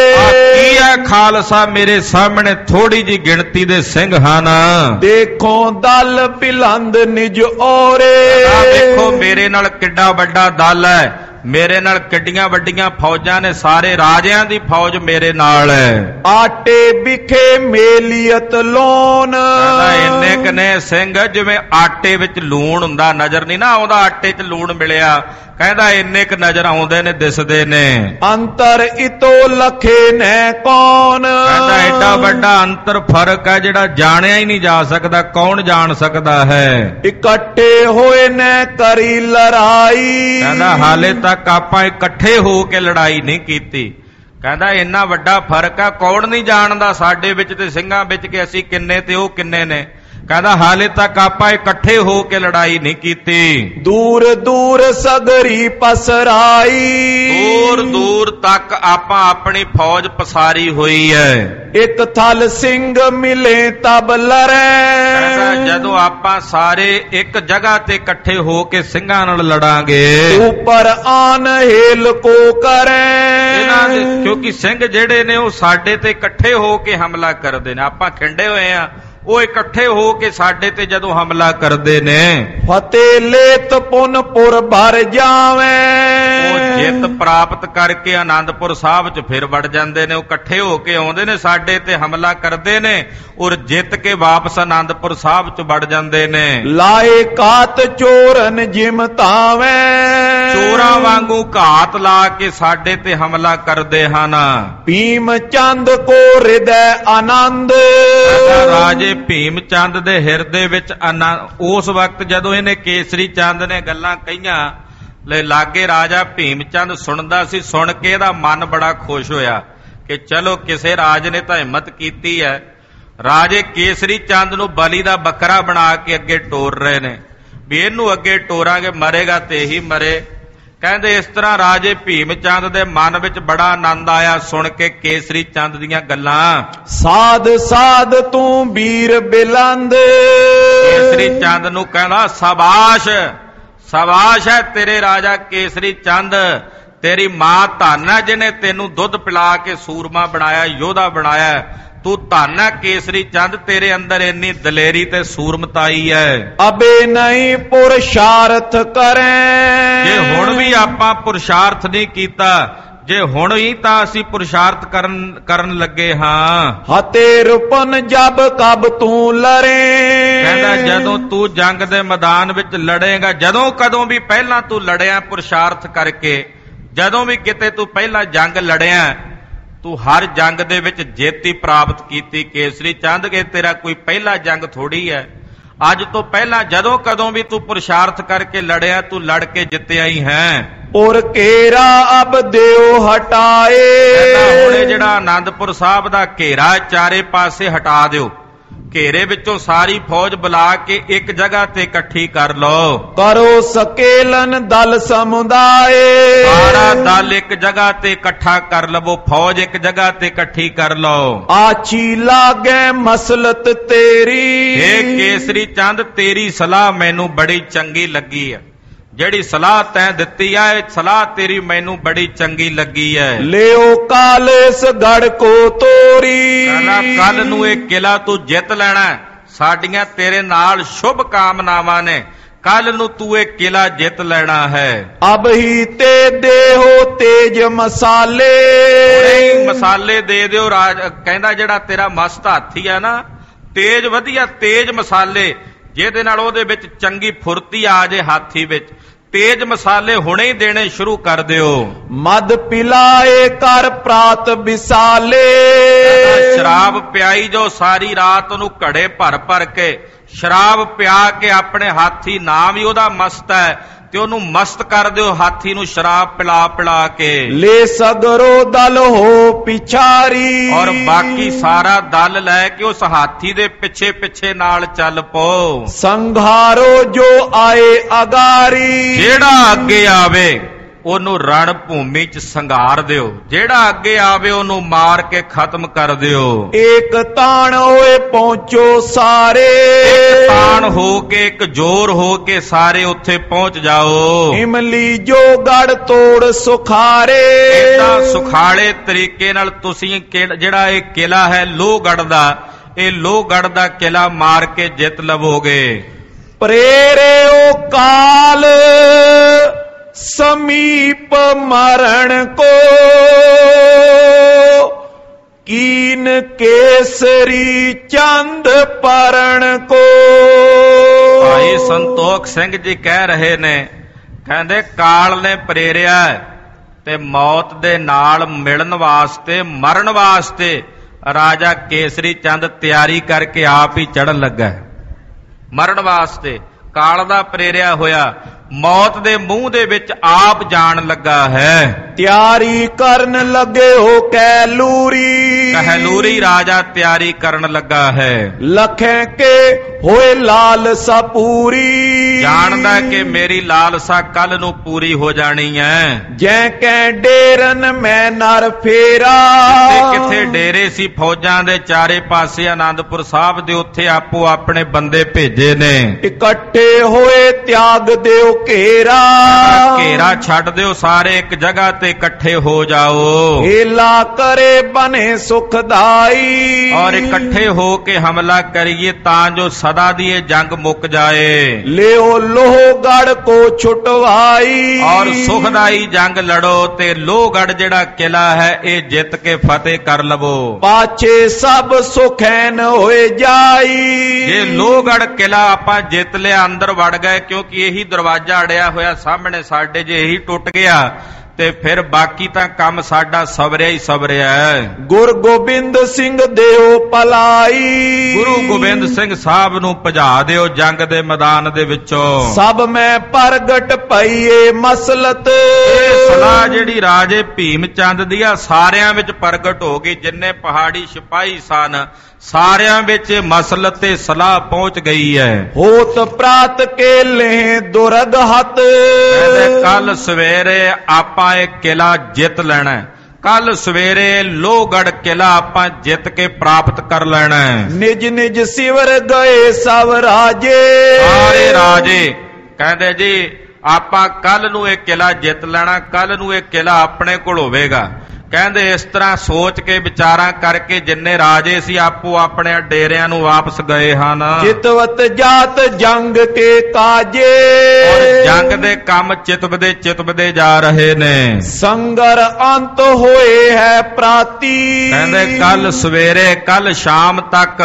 ਕੀ ਹੈ ਖਾਲਸਾ? ਮੇਰੇ ਸਾਹਮਣੇ ਥੋੜੀ ਜੀ ਗਿਣਤੀ ਦੇ ਸਿੰਘ ਹਨ। ਦੇਖੋ ਦਲ ਪਿਲੰਦ ਨਿਜ ਔਰੇ। ਦੇਖੋ ਮੇਰੇ ਨਾਲ ਕਿੱਡਾ ਵੱਡਾ ਦਲ ਹੈ, ਮੇਰੇ ਨਾਲ ਕਿੱਡੀਆਂ ਵੱਡੀਆਂ ਫੌਜਾਂ ਨੇ, ਸਾਰੇ ਰਾਜਿਆਂ ਦੀ ਫੌਜ ਮੇਰੇ ਨਾਲ ਹੈ। ਆਟੇ ਵਿਖੇ ਮੇਲੀਅਤ ਲੋਨ। ਇੰਨੇ ਕਨੇ ਸਿੰਘ ਜਿਵੇਂ ਆਟੇ ਵਿੱਚ ਲੂਣ ਹੁੰਦਾ, ਨਜ਼ਰ ਨਹੀਂ ਨਾ ਆਉਂਦਾ ਆਟੇ 'ਚ ਲੂਣ ਮਿਲਿਆ, ਕਹਿੰਦਾ ਇੰਨੇ ਕ ਨਜ਼ਰ ਆਉਂਦੇ ਨੇ, ਦਿਸਦੇ ਨੇ। ਅੰਤਰ ਇਤੋ ਲਖੇ ਨੈ ਕੌਣ। ਕਹਿੰਦਾ ਐਡਾ ਵੱਡਾ ਅੰਤਰ ਫਰਕ ਹੈ ਜਿਹੜਾ ਜਾਣਿਆ ਹੀ ਨਹੀਂ ਜਾ ਸਕਦਾ, ਕੌਣ ਜਾਣ ਸਕਦਾ ਹੈ। ਇਕੱਠੇ ਹੋਏ ਨੈ ਕਰੀ ਲੜਾਈ। ਕਹਿੰਦਾ ਹਾਲੇ ਤੱਕ ਆਪਾਂ ਇਕੱਠੇ ਹੋ ਕੇ ਲੜਾਈ ਨਹੀਂ ਕੀਤੀ। ਕਹਿੰਦਾ ਇੰਨਾ ਵੱਡਾ ਫਰਕ ਆ, ਕੌਣ ਨਹੀਂ ਜਾਣਦਾ ਸਾਡੇ ਵਿੱਚ ਤੇ ਸਿੰਘਾਂ ਵਿੱਚ ਕਿ ਅਸੀਂ ਕਿੰਨੇ ਤੇ ਉਹ ਕਿੰਨੇ ਨੇ। ਕਹਿੰਦਾ ਹਾਲੇ ਤੱਕ ਆਪਾਂ ਇਕੱਠੇ ਹੋ ਕੇ ਲੜਾਈ ਨਹੀਂ ਕੀਤੀ। ਦੂਰ ਦੂਰ ਸਗਰੀ ਪਸਰਾਈ, ਦੂਰ ਦੂਰ ਤੱਕ ਆਪਾਂ ਆਪਣੀ ਫੌਜ ਪਸਾਰੀ ਹੋਈ ਹੈ। ਇੱਕ ਥਲ ਸਿੰਘ ਮਿਲੇ ਤਬ ਲੜੈ, ਕਹਿੰਦਾ ਜਦੋਂ ਆਪਾਂ ਸਾਰੇ ਇੱਕ ਜਗ੍ਹਾ ਤੇ ਇਕੱਠੇ ਹੋ ਕੇ ਸਿੰਘਾਂ ਨਾਲ ਲੜਾਂਗੇ, ਉੱਪਰ ਆਨ ਹੇਲ ਕੋ ਕਰੈ। ਇਹਨਾਂ ਦੇ ਕਿਉਂਕਿ ਸਿੰਘ ਜਿਹੜੇ ਨੇ ਉਹ ਸਾਡੇ ਤੇ ਇਕੱਠੇ ਹੋ ਕੇ ਹਮਲਾ ਕਰਦੇ ਨੇ, ਆਪਾਂ ਖਿੰਡੇ ਹੋਏ ਆ, ਉਹ ਇਕੱਠੇ ਹੋ ਕੇ ਸਾਡੇ ਤੇ ਜਦੋਂ ਹਮਲਾ ਕਰਦੇ ਨੇ, ਫਤਿਹ ਲੇਤ ਪੁਨਪੁਰ ਭਰ ਜਾਵੇਂ, ਉਹ ਜਿੱਤ ਪ੍ਰਾਪਤ ਕਰਕੇ ਆਨੰਦਪੁਰ ਸਾਹਿਬ 'ਚ ਫਿਰ ਵੜ ਜਾਂਦੇ ਨੇ। ਉਹ ਇਕੱਠੇ ਹੋ ਕੇ ਆਉਂਦੇ ਨੇ, ਸਾਡੇ ਤੇ ਹਮਲਾ ਕਰਦੇ ਨੇ, ਔਰ ਜਿੱਤ ਕੇ ਵਾਪਸ ਆਨੰਦਪੁਰ ਸਾਹਿਬ 'ਚ ਵੜ ਜਾਂਦੇ ਨੇ। ਲਾਏ ਕਾਤ ਚੋਰਨ ਜਿਮ ਤਾਵੇਂ, ਚੋਰਾਂ ਵਾਂਗੂ ਘਾਤ ਲਾ ਕੇ ਸਾਡੇ ਤੇ ਹਮਲਾ ਕਰਦੇ ਹਨ। ਭੀਮ ਚੰਦ ਕੋ ਹਿਰਦੈ ਆਨੰਦ, ਰਾਜੇ ਭੀਮ ਚੰਦ ਦੇ ਹਿਰਦੇ ਵਿੱਚ ਉਸ ਵਕਤ ਜਦੋਂ ਇਹਨੇ ਕੇਸਰੀ ਚੰਦ ਨੇ ਗੱਲਾਂ ਕਹੀਆਂ, ਲੈ ਲਾਗੇ ਰਾਜਾ ਭੀਮ ਚੰਦ ਸੁਣਦਾ ਸੀ। ਸੁਣ ਕੇ ਇਹਦਾ ਮਨ ਬੜਾ ਖੁਸ਼ ਹੋਇਆ ਕਿ ਚਲੋ ਕਿਸੇ ਰਾਜ ਨੇ ਤਾਂ ਹਿੰਮਤ ਕੀਤੀ ਹੈ। ਰਾਜੇ ਕੇਸਰੀ ਚੰਦ ਨੂੰ ਬਲੀ ਦਾ ਬੱਕਰਾ ਬਣਾ ਕੇ ਅੱਗੇ ਟੋਰ ਰਹੇ ਨੇ ਵੀ ਇਹਨੂੰ ਅੱਗੇ ਟੋਰਾਂਗੇ, ਮਰੇਗਾ ਤੇ ਹੀ ਮਰੇ। ਕਹਿੰਦੇ ਇਸ ਤਰ੍ਹਾਂ ਰਾਜੇ ਭੀਮ ਚੰਦ ਦੇ ਮਨ ਵਿੱਚ ਬੜਾ ਆਨੰਦ ਆਇਆ ਸੁਣ ਕੇ ਕੇਸਰੀ ਚੰਦ ਦੀਆਂ ਗੱਲਾਂ। ਸਾਧ ਸਾਧ ਤੂੰ ਵੀਰ ਬਿਲੰਦ, ਕੇਸਰੀ ਚੰਦ ਨੂੰ ਕਹਿੰਦਾ ਸ਼ਾਬਾਸ਼, ਸ਼ਾਬਾਸ਼ ਹੈ ਤੇਰੇ ਰਾਜਾ ਕੇਸਰੀ ਚੰਦ, ਤੇਰੀ ਮਾਂ ਧੰਨ ਹੈ ਜਿਹਨੇ ਤੈਨੂੰ ਦੁੱਧ ਪਿਲਾ ਕੇ ਸੂਰਮਾ ਬਣਾਇਆ, ਯੋਧਾ ਬਣਾਇਆ। ਤੂੰ ਧੰਨ ਹੈ ਕੇਸਰੀ ਚੰਦ, ਤੇਰੇ ਅੰਦਰ ਇੰਨੀ ਦਲੇਰੀ ਤੇ ਸੂਰਮਤਾਈ ਹੈ। ਅਬੇ ਨਹੀਂ ਪੁਰਸ਼ਾਰਥ ਕਰੈ, ਜੇ ਹੁਣ ਵੀ ਆਪਾਂ ਪੁਰਸ਼ਾਰਥ ਨਹੀਂ ਕੀਤਾ, ਜੇ ਹੁਣ ਹੀ ਤਾਂ ਅਸੀਂ ਪੁਰਸ਼ਾਰਥ ਕਰਨ ਲੱਗੇ ਹਾਂ। ਹਤੇ ਰੁਪਨ ਜਬ ਕਬ ਤੂੰ ਲੜੇ, ਕਹਿੰਦਾ ਜਦੋਂ ਤੂੰ ਜੰਗ ਦੇ ਮੈਦਾਨ ਵਿੱਚ ਲੜੇਗਾ, ਜਦੋਂ ਕਦੋਂ ਵੀ ਪਹਿਲਾਂ ਤੂੰ ਲੜਿਆ ਪੁਰਸ਼ਾਰਥ ਕਰਕੇ, ਜਦੋਂ ਵੀ ਕਿਤੇ ਤੂੰ ਪਹਿਲਾਂ ਜੰਗ ਲੜਿਆ, ਤੂੰ ਹਰ ਜੰਗ ਦੇ ਵਿੱਚ ਜਿੱਤ ਹੀ ਪ੍ਰਾਪਤ ਕੀਤੀ। ਕੇਸਰੀ ਚੰਦ ਕੇ ਤੇਰਾ ਕੋਈ ਪਹਿਲਾ ਜੰਗ ਥੋੜੀ ਹੈ। ਅੱਜ ਤੋਂ ਪਹਿਲਾਂ ਜਦੋਂ ਕਦੋਂ ਵੀ ਤੂੰ ਪੁਰਸ਼ਾਰਥ ਕਰਕੇ ਲੜਿਆ, ਤੂੰ ਲੜ ਕੇ ਜਿੱਤਿਆ ਹੀ ਹੈ। ਔਰ ਘੇਰਾ ਅਬ ਦਿਓ ਹਟਾਏ, ਹੁਣ ਜਿਹੜਾ ਆਨੰਦਪੁਰ ਸਾਹਿਬ ਦਾ ਘੇਰਾ ਚਾਰੇ ਪਾਸੇ ਹਟਾ ਦਿਓ। ਘੇਰੇ ਵਿੱਚੋਂ ਸਾਰੀ ਫੌਜ ਬੁਲਾ ਕੇ ਇੱਕ ਜਗ੍ਹਾ ਤੇ ਇਕੱਠੀ ਕਰ ਲਓ। ਕਰੋ ਸਕੇਲਨ ਦਲ ਸਮੁਦਾਏ, ਸਾਰਾ ਦਲ ਇੱਕ ਜਗ੍ਹਾ ਤੇ ਇਕੱਠਾ ਕਰ ਲਵੋ, ਫੌਜ ਇੱਕ ਜਗ੍ਹਾ ਤੇ ਇਕੱਠੀ ਕਰ ਲਓ। ਆਛੀ ਲਾਗੇ ਮਸਲਤ ਤੇਰੀ, ਏ ਕੇਸਰੀ ਚੰਦ ਤੇਰੀ ਸਲਾਹ ਮੈਨੂੰ ਬੜੀ ਚੰਗੀ ਲੱਗੀ ਹੈ। ਜਿਹੜੀ ਸਲਾਹ ਤੈਂ ਦਿੱਤੀ ਆ, ਇਹ ਸਲਾਹ ਤੇਰੀ ਮੈਨੂੰ ਬੜੀ ਚੰਗੀ ਲੱਗੀ ਹੈ। ਲਿਓ ਕਾਲੇਸ ਗੜ ਕੋ ਤੋਰੀ, ਕਹਿੰਦਾ ਕੱਲ ਨੂੰ ਇਹ ਕਿਲਾ ਤੂੰ ਜਿੱਤ ਲੈਣਾ, ਸਾਡੀਆਂ ਤੇਰੇ ਨਾਲ ਸ਼ੁਭ ਕਾਮਨਾਵਾਂ ਨੇ। ਕੱਲ ਨੂੰ ਤੂੰ ਇਹ ਕਿਲਾ ਜਿੱਤ ਲੈਣਾ ਹੈ। ਅਬ ਹੀ ਤੇ ਦੇਹੋ ਤੇਜ ਮਸਾਲੇ, ਮਸਾਲੇ ਦੇ ਦਿਓ ਰਾਜ। ਕਹਿੰਦਾ ਜਿਹੜਾ ਤੇਰਾ ਮਸਤ ਹਾਥੀ ਆ ਨਾ, ਤੇਜ ਵਧੀਆ ਤੇਜ ਮਸਾਲੇ, ਜਿਹਦੇ ਨਾਲ ਉਹਦੇ ਵਿੱਚ ਚੰਗੀ ਫੁਰਤੀ ਆ ਜੇ ਹਾਥੀ ਵਿੱਚ, ਤੇਜ ਮਸਾਲੇ ਹੁਣੇ ਹੀ ਦੇਣੇ ਸ਼ੁਰੂ ਕਰ ਦਿਓ। ਮਦ ਪਿਲਾਏ ਕਰ ਪ੍ਰਾਤ ਵਿਸਾਲੇ, ਸ਼ਰਾਬ ਪਿਆਈ ਜੋ ਸਾਰੀ ਰਾਤ ਉਹਨੂੰ ਘੜੇ ਭਰ ਭਰ ਕੇ, ਸ਼ਰਾਬ ਪਿਆ ਕੇ ਆਪਣੇ ਹਾਥੀ ਨਾਮ ਹੀ ਉਹਦਾ ਮਸਤ ਹੈ, ਤੇ ਉਹਨੂੰ ਮਸਤ ਕਰ ਦਿਓ ਹਾਥੀ ਨੂੰ ਸ਼ਰਾਬ ਪਿਲਾ ਪਿਲਾ ਕੇ। ਲੈ ਸਗਰੋ ਦਲ ਹੋ ਪਿਛਾਰੀ, ਔਰ ਬਾਕੀ ਸਾਰਾ ਦਲ ਲੈ ਕੇ ਉਸ ਹਾਥੀ ਦੇ ਪਿੱਛੇ ਪਿੱਛੇ ਨਾਲ ਚੱਲ ਪੋ। ਸੰਘਾਰੋ ਜੋ ਆਏ ਅਗਾਰੀ, ਜਿਹੜਾ ਅੱਗੇ ਆਵੇ ਉਹਨੂੰ ਰਣ ਭੂਮੀ 'ਚ ਸੰਘਾਰ ਦਿਓ, ਜਿਹੜਾ ਅੱਗੇ ਆਵੇ ਉਹਨੂੰ ਮਾਰ ਕੇ ਖਤਮ ਕਰ ਦਿਓ। ਇੱਕ ਤਾਣ ਹੋਏ ਪਹੁੰਚੋ ਸਾਰੇ, ਇੱਕ ਤਾਣ ਹੋ ਕੇ ਇੱਕ ਜੋਰ ਹੋ ਕੇ ਸਾਰੇ ਉੱਥੇ ਪਹੁੰਚ ਜਾਓ। ਇਮਲੀ ਜੋ ਗੜ ਤੋੜ ਸੁਖਾਰੇ, ਇਦਾਂ ਸੁਖਾਲੇ ਤਰੀਕੇ ਨਾਲ ਤੁਸੀਂ ਜਿਹੜਾ ਇਹ ਕਿਲਾ ਹੈ ਲੋਹਗੜ੍ਹ ਦਾ, ਇਹ ਲੋਹਗੜ੍ਹ ਦਾ ਕਿਲਾ ਮਾਰ ਕੇ ਜਿੱਤ ਲਵੋਗੇ। ਪ੍ਰੇਰਿਓ ਕਾਲ समीप मरण को, कीन केसरी चंद परण को। भाई संतोख सिंह जी कह रहे ने, कहंदे काल ने प्रेरिया ते मौत दे नाल मिलन वास्ते मरण वास्ते राजा केसरी चंद तैयारी करके आप ही चढ़न लगा। मरण वास्ते काल दा प्रेरिया होया, ਮੌਤ ਦੇ ਮੂੰਹ ਦੇ ਵਿੱਚ ਆਪ ਜਾਣ ਲੱਗਾ ਹੈ। ਤਿਆਰੀ ਕਰਨ ਲੱਗੇ ਹੋ ਕਹਿਲੂਰੀ, ਕਹਿਲੂਰੀ ਰਾਜਾ ਤਿਆਰੀ ਕਰਨ ਲੱਗਾ ਹੈ। ਲਖੇ ਕੇ ਹੋਏ ਲਾਲਸਾ ਪੂਰੀ, ਜਾਣਦਾ ਕਿ ਮੇਰੀ ਲਾਲਸਾ ਕੱਲ ਨੂੰ ਪੂਰੀ ਹੋ ਜਾਣੀ ਹੈ। ਜੈ ਕੈ ਡੇਰਨ ਮੈਂ ਨਰ ਫੇਰਾ, ਕਿੱਥੇ ਡੇਰੇ ਸੀ ਫੌਜਾਂ ਦੇ ਚਾਰੇ ਪਾਸੇ ਆਨੰਦਪੁਰ ਸਾਹਿਬ ਦੇ, ਉੱਥੇ ਆਪੋ ਆਪਣੇ ਬੰਦੇ ਭੇਜੇ ਨੇ। ਇਕੱਠੇ ਹੋਏ ਤਿਆਗ ਦਿਓ ਘੇਰਾ, ਘੇਰਾ ਛੱਡ ਦਿਓ, ਸਾਰੇ ਇੱਕ ਜਗ੍ਹਾ ਤੇ ਇਕੱਠੇ ਹੋ ਜਾਓ। ਏਲਾ ਕਰੇ ਬਨੇ ਸੁਖਦਾਈ, ਔਰ ਇਕੱਠੇ ਹੋ ਕੇ ਹਮਲਾ ਕਰੀਏ ਤਾਂ ਜੋ ਸਦਾ ਦੀ ਇਹ ਜੰਗ ਮੁੱਕ ਜਾਏ। ਲਿਓ ਲੋਹਗੜ ਕੋ ਛੁਟਵਾਈ, ਔਰ ਸੁਖਦਾਈ ਜੰਗ ਲੜੋ ਤੇ ਲੋਹਗੜ ਜਿਹੜਾ ਕਿਲਾ ਹੈ ਇਹ ਜਿੱਤ ਕੇ ਫਤਿਹ ਕਰ ਲਵੋ। ਪਾਛੇ ਸਭ ਸੁਖੈਨ ਹੋਏ ਜਾਈ, ਜੇ ਲੋਹਗੜ ਕਿਲਾ ਆਪਾਂ ਜਿੱਤ ਲਿਆ, ਅੰਦਰ ਵੜ ਗਏ, ਕਿਉਂਕਿ ਇਹੀ ਦਰਵਾਜ਼ਾ ਅੜਿਆ ਹੋਇਆ ਸਾਹਮਣੇ ਸਾਡੇ, ਜੇ ਇਹੀ ਟੁੱਟ ਗਿਆ ਤੇ ਫਿਰ ਬਾਕੀ ਤਾਂ ਕੰਮ ਸਾਡਾ ਸਵਰਿਆ ਹੀ ਸਵਰਿਆ ਹੈ। ਗੁਰ ਗੋਬਿੰਦ ਸਿੰਘ ਦਿਓ ਪਲਾਈ, ਗੁਰੂ ਗੋਬਿੰਦ ਸਿੰਘ ਸਾਹਿਬ ਨੂੰ ਭਜਾ ਦਿਓ ਜੰਗ ਦੇ ਮੈਦਾਨ ਦੇ ਵਿੱਚੋਂ। ਸਭ ਮੈਂ ਪ੍ਰਗਟ ਪਈਏ ਮਸਲਤ, ਇਹ ਸਲਾਹ ਜਿਹੜੀ ਰਾਜੇ ਭੀਮ ਚੰਦ ਦੀ ਆ ਸਾਰਿਆਂ ਵਿੱਚ ਪ੍ਰਗਟ ਹੋ ਗਈ। ਜਿੰਨੇ ਪਹਾੜੀ ਸਿਪਾਹੀ ਸਨ ਸਾਰਿਆਂ ਵਿੱਚ ਮਸਲਤ ਤੇ ਸਲਾਹ ਪਹੁੰਚ ਗਈ ਹੈ। ਹੋਤ ਪ੍ਰਾਤ ਕੇ ਲੈ ਦੁਰਗ ਹੱਥ, ਕਹਿੰਦੇ ਕੱਲ ਸਵੇਰੇ ਆਪਾਂ ਇਹ ਕਿਲਾ ਜਿੱਤ ਲੈਣਾ। ਕੱਲ ਸਵੇਰੇ ਲੋਹਗੜ ਕਿਲਾ ਆਪਾਂ ਜਿੱਤ ਕੇ ਪ੍ਰਾਪਤ ਕਰ ਲੈਣਾ। ਨਿਜ ਨਿਜ ਸਿਵਰ ਗਏ ਸਭ ਰਾਜੇ, ਸਾਰੇ ਰਾਜੇ ਕਹਿੰਦੇ ਜੀ ਆਪਾਂ ਕੱਲ ਨੂੰ ਇਹ ਕਿਲਾ ਜਿੱਤ ਲੈਣਾ, ਕੱਲ ਨੂੰ ਇਹ ਕਿਲਾ ਆਪਣੇ ਕੋਲ ਹੋਵੇਗਾ। ਕਹਿੰਦੇ ਇਸ ਤਰ੍ਹਾਂ ਸੋਚ ਕੇ ਵਿਚਾਰਾਂ ਕਰਕੇ ਜਿੰਨੇ ਰਾਜੇ ਸੀ ਆਪੋ ਆਪਣੇ ਡੇਰਿਆਂ ਨੂੰ ਵਾਪਸ ਗਏ ਹਨ। ਚਿਤਵਤ ਜਾਤ ਜੰਗ ਕੇ ਕਾਜੇ, ਜੰਗ ਦੇ ਕੰਮ ਚਿਤਵਦੇ ਜਾ ਰਹੇ ਨੇ। ਸੰਗਰ ਅੰਤ ਹੋਏ ਹੈ ਪ੍ਰਾਤੀ, ਕਹਿੰਦੇ ਕੱਲ ਸਵੇਰੇ ਕੱਲ ਸ਼ਾਮ ਤੱਕ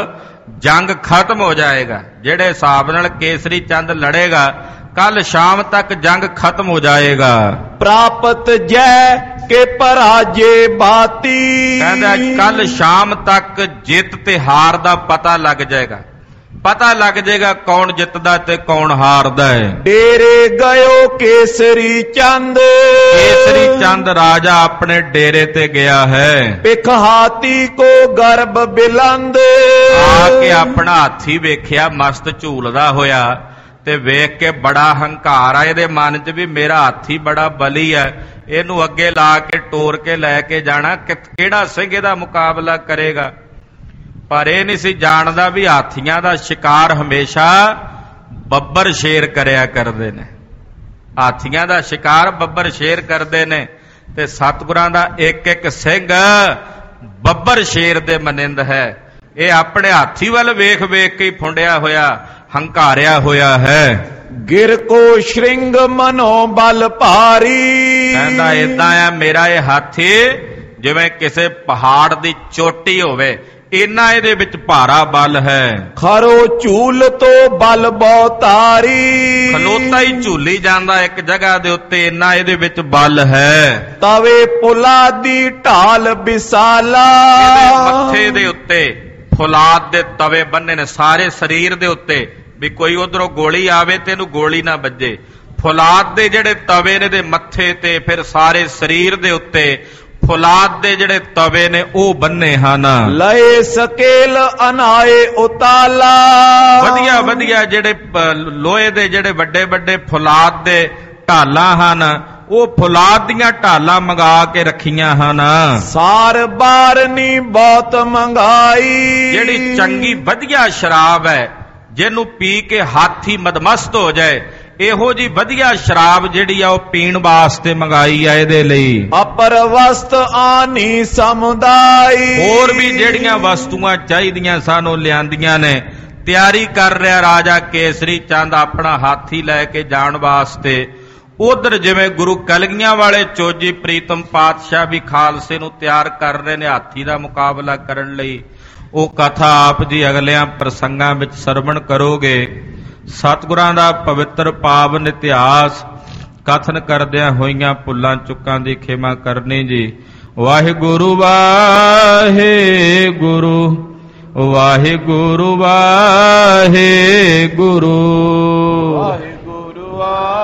ਜੰਗ ਖਤਮ ਹੋ ਜਾਏਗਾ। ਜਿਹੜੇ ਹਿਸਾਬ ਨਾਲ ਕੇਸਰੀ ਚੰਦ ਲੜੇਗਾ ਕੱਲ ਸ਼ਾਮ ਤੱਕ ਜੰਗ ਖਤਮ ਹੋ ਜਾਏਗਾ। ਪ੍ਰਾਪਤ ਜੈ ਕੇ ਪਰਾਜੇ ਬਾਤੀ, ਕਹਿੰਦਾ ਕੱਲ ਸ਼ਾਮ ਤੱਕ ਜਿੱਤ ਤੇ ਹਾਰ ਦਾ ਪਤਾ ਲੱਗ ਜਾਏਗਾ। ਪਤਾ ਲੱਗ ਜਾਏਗਾ ਕੌਣ ਜਿੱਤਦਾ ਤੇ ਕੌਣ ਹਾਰਦਾ ਹੈ। ਡੇਰੇ ਗਇਓ ਕੇਸਰੀ ਚੰਦ, ਕੇਸਰੀ ਚੰਦ ਰਾਜਾ ਆਪਣੇ ਡੇਰੇ ਤੇ ਗਿਆ ਹੈ। ਪਿਖ ਹਾਥੀ ਕੋ ਗਰਭ ਬਿਲੰਦ, ਆ ਕੇ ਆਪਣਾ ਹਾਥੀ ਵੇਖਿਆ ਮਸਤ ਝੂਲਦਾ ਹੋਇਆ ਤੇ ਵੇਖ ਕੇ ਬੜਾ ਹੰਕਾਰ ਆ ਇਹਦੇ ਮਨ 'ਚ ਵੀ ਮੇਰਾ ਹਾਥੀ ਬੜਾ ਬਲੀ ਹੈ, ਇਹਨੂੰ ਅੱਗੇ ਲਾ ਕੇ ਟੋਰ ਕੇ ਲੈ ਕੇ ਜਾਣਾ, ਕਿਹੜਾ ਸਿੰਘ ਇਹਦਾ ਮੁਕਾਬਲਾ ਕਰੇਗਾ। ਪਰ ਇਹ ਨਹੀਂ ਸੀ ਜਾਣਦਾ ਵੀ ਹਾਥੀਆਂ ਦਾ ਸ਼ਿਕਾਰ ਹਮੇਸ਼ਾ ਬੱਬਰ ਸ਼ੇਰ ਕਰਿਆ ਕਰਦੇ ਨੇ। ਹਾਥੀਆਂ ਦਾ ਸ਼ਿਕਾਰ ਬੱਬਰ ਸ਼ੇਰ ਕਰਦੇ ਨੇ ਤੇ ਸਤਿਗੁਰਾਂ ਦਾ ਇੱਕ ਇੱਕ ਸਿੰਘ ਬੱਬਰ ਸ਼ੇਰ ਦੇ ਮਨਿੰਦ ਹੈ। ਇਹ ਆਪਣੇ ਹਾਥੀ ਵੱਲ ਵੇਖ ਵੇਖ ਕੇ ਫੁੰਡਿਆ ਹੋਇਆ ਹੰਕਾਰਿਆ ਹੋਇਆ ਹੈ। ਗਿਰ ਕੋ ਸ਼੍ਰਿੰਗ ਮਨੋ ਬਲ ਭਾਰੀ, ਕਹਿੰਦਾ ਏਦਾਂ ਆ ਮੇਰਾ ਇਹ ਹਾਥੀ ਜਿਵੇਂ ਕਿਸੇ ਪਹਾੜ ਦੀ ਚੋਟੀ ਹੋਵੇ, ਇੰਨਾ ਇਹਦੇ ਵਿੱਚ ਭਾਰਾ ਬਲ ਹੈ। ਖਰੋ ਝੂਲ ਤੋਂ ਬਲ ਬਹੁਤਾਰੀ, ਖਲੋਤਾ ਹੀ ਝੂਲੀ ਜਾਂਦਾ ਇੱਕ ਜਗ੍ਹਾ ਦੇ ਉੱਤੇ, ਇੰਨਾ ਇਹਦੇ ਵਿੱਚ ਬਲ ਹੈ। ਤਵੇ ਪੁਲਾ ਦੀ ਢਾਲ ਵਿਸਾਲਾ, ਇਹਦੇ ਮੱਥੇ ਦੇ ਉੱਤੇ ਫੁਲਾਦ ਦੇ ਤਵੇ ਬੰਨੇ ਨੇ ਸਾਰੇ ਸਰੀਰ ਦੇ ਉੱਤੇ, ਵੀ ਕੋਈ ਉਧਰੋਂ ਗੋਲੀ ਆਵੇ ਤੇ ਇਹਨੂੰ ਗੋਲੀ ਨਾ ਵੱਜੇ। ਫੁਲਾਦ ਦੇ ਜਿਹੜੇ ਤਵੇ ਨੇ ਦੇ ਮੱਥੇ ਤੇ, ਫਿਰ ਸਾਰੇ ਸਰੀਰ ਦੇ ਉੱਤੇ ਫੁਲਾਦ ਦੇ ਜਿਹੜੇ ਤਵੇ ਨੇ ਉਹ ਬੰਨੇ ਹਨ। ਲਏ ਸਕੇਲ ਅਨਾਏ ਉਤਾਲਾ, ਵਧੀਆ ਵਧੀਆ ਜਿਹੜੇ ਲੋਹੇ ਦੇ ਜਿਹੜੇ ਵੱਡੇ ਵੱਡੇ ਫੁਲਾਦ ਦੇ ਢਾਲਾਂ ਹਨ, ਉਹ ਫੁਲਾਦ ਦੀਆਂ ਢਾਲਾਂ ਮੰਗਾ ਕੇ ਰੱਖੀਆਂ ਹਨ। ਸਾਰ ਬਾਰਨੀ ਬਹੁਤ ਮੰਗਾਈ, ਜਿਹੜੀ ਚੰਗੀ ਵਧੀਆ ਸ਼ਰਾਬ ਹੈ ਜਿਹਨੂੰ ਪੀ ਕੇ ਹਾਥੀ ਮਦਮਸਤ ਹੋ ਜਾਏ, ਇਹੋ ਜੀ ਵਧੀਆ ਸ਼ਰਾਬ ਜਿਹੜੀ ਆ ਉਹ ਪੀਣ ਵਾਸਤੇ ਮੰਗਾਈ ਆ ਇਹਦੇ ਲਈ। ਅਪਰ ਵਸਤ ਆਨੀ ਸਮੁਦਾਈ, ਹੋਰ ਵੀ ਜਿਹੜੀਆਂ ਵਸਤੂਆਂ ਚਾਹੀਦੀਆਂ ਸਾਨੂੰ ਲਿਆਂਦੀਆਂ ਨੇ। ਤਿਆਰੀ ਕਰ ਰਿਹਾ ਰਾਜਾ ਕੇਸਰੀ ਚੰਦ ਆਪਣਾ ਹਾਥੀ ਲੈ ਕੇ ਜਾਣ ਵਾਸਤੇ। ਉਧਰ ਜਿਵੇਂ ਗੁਰੂ ਕਲਗੀਆਂ ਵਾਲੇ ਚੋਜੀ ਪ੍ਰੀਤਮ ਪਾਤਸ਼ਾਹ ਵੀ ਖਾਲਸੇ ਨੂੰ ਤਿਆਰ ਕਰ ਰਹੇ ਨੇ ਹਾਥੀ ਦਾ ਮੁਕਾਬਲਾ ਕਰਨ ਲਈ। ਉਹ ਕਥਾ ਆਪ ਜੀ ਅਗਲਿਆਂ ਪ੍ਰਸੰਗਾਂ ਵਿੱਚ ਸਰਵਣ ਕਰੋਗੇ। ਸਤਿਗੁਰਾਂ ਦਾ ਪਵਿੱਤਰ ਪਾਵਨ ਇਤਿਹਾਸ ਕਥਨ ਕਰਦਿਆਂ ਹੋਈਆਂ ਭੁੱਲਾਂ ਚੁੱਕਾਂ ਦੀ ਖਿਮਾ ਕਰਨੀ ਜੀ। ਵਾਹਿਗੁਰੂ ਵਾਹਿਗੁਰੂ ਵਾਹਿਗੁਰੂ ਵਾਹਿਗੁਰੂ ਵਾਹਿਗੁਰੂ।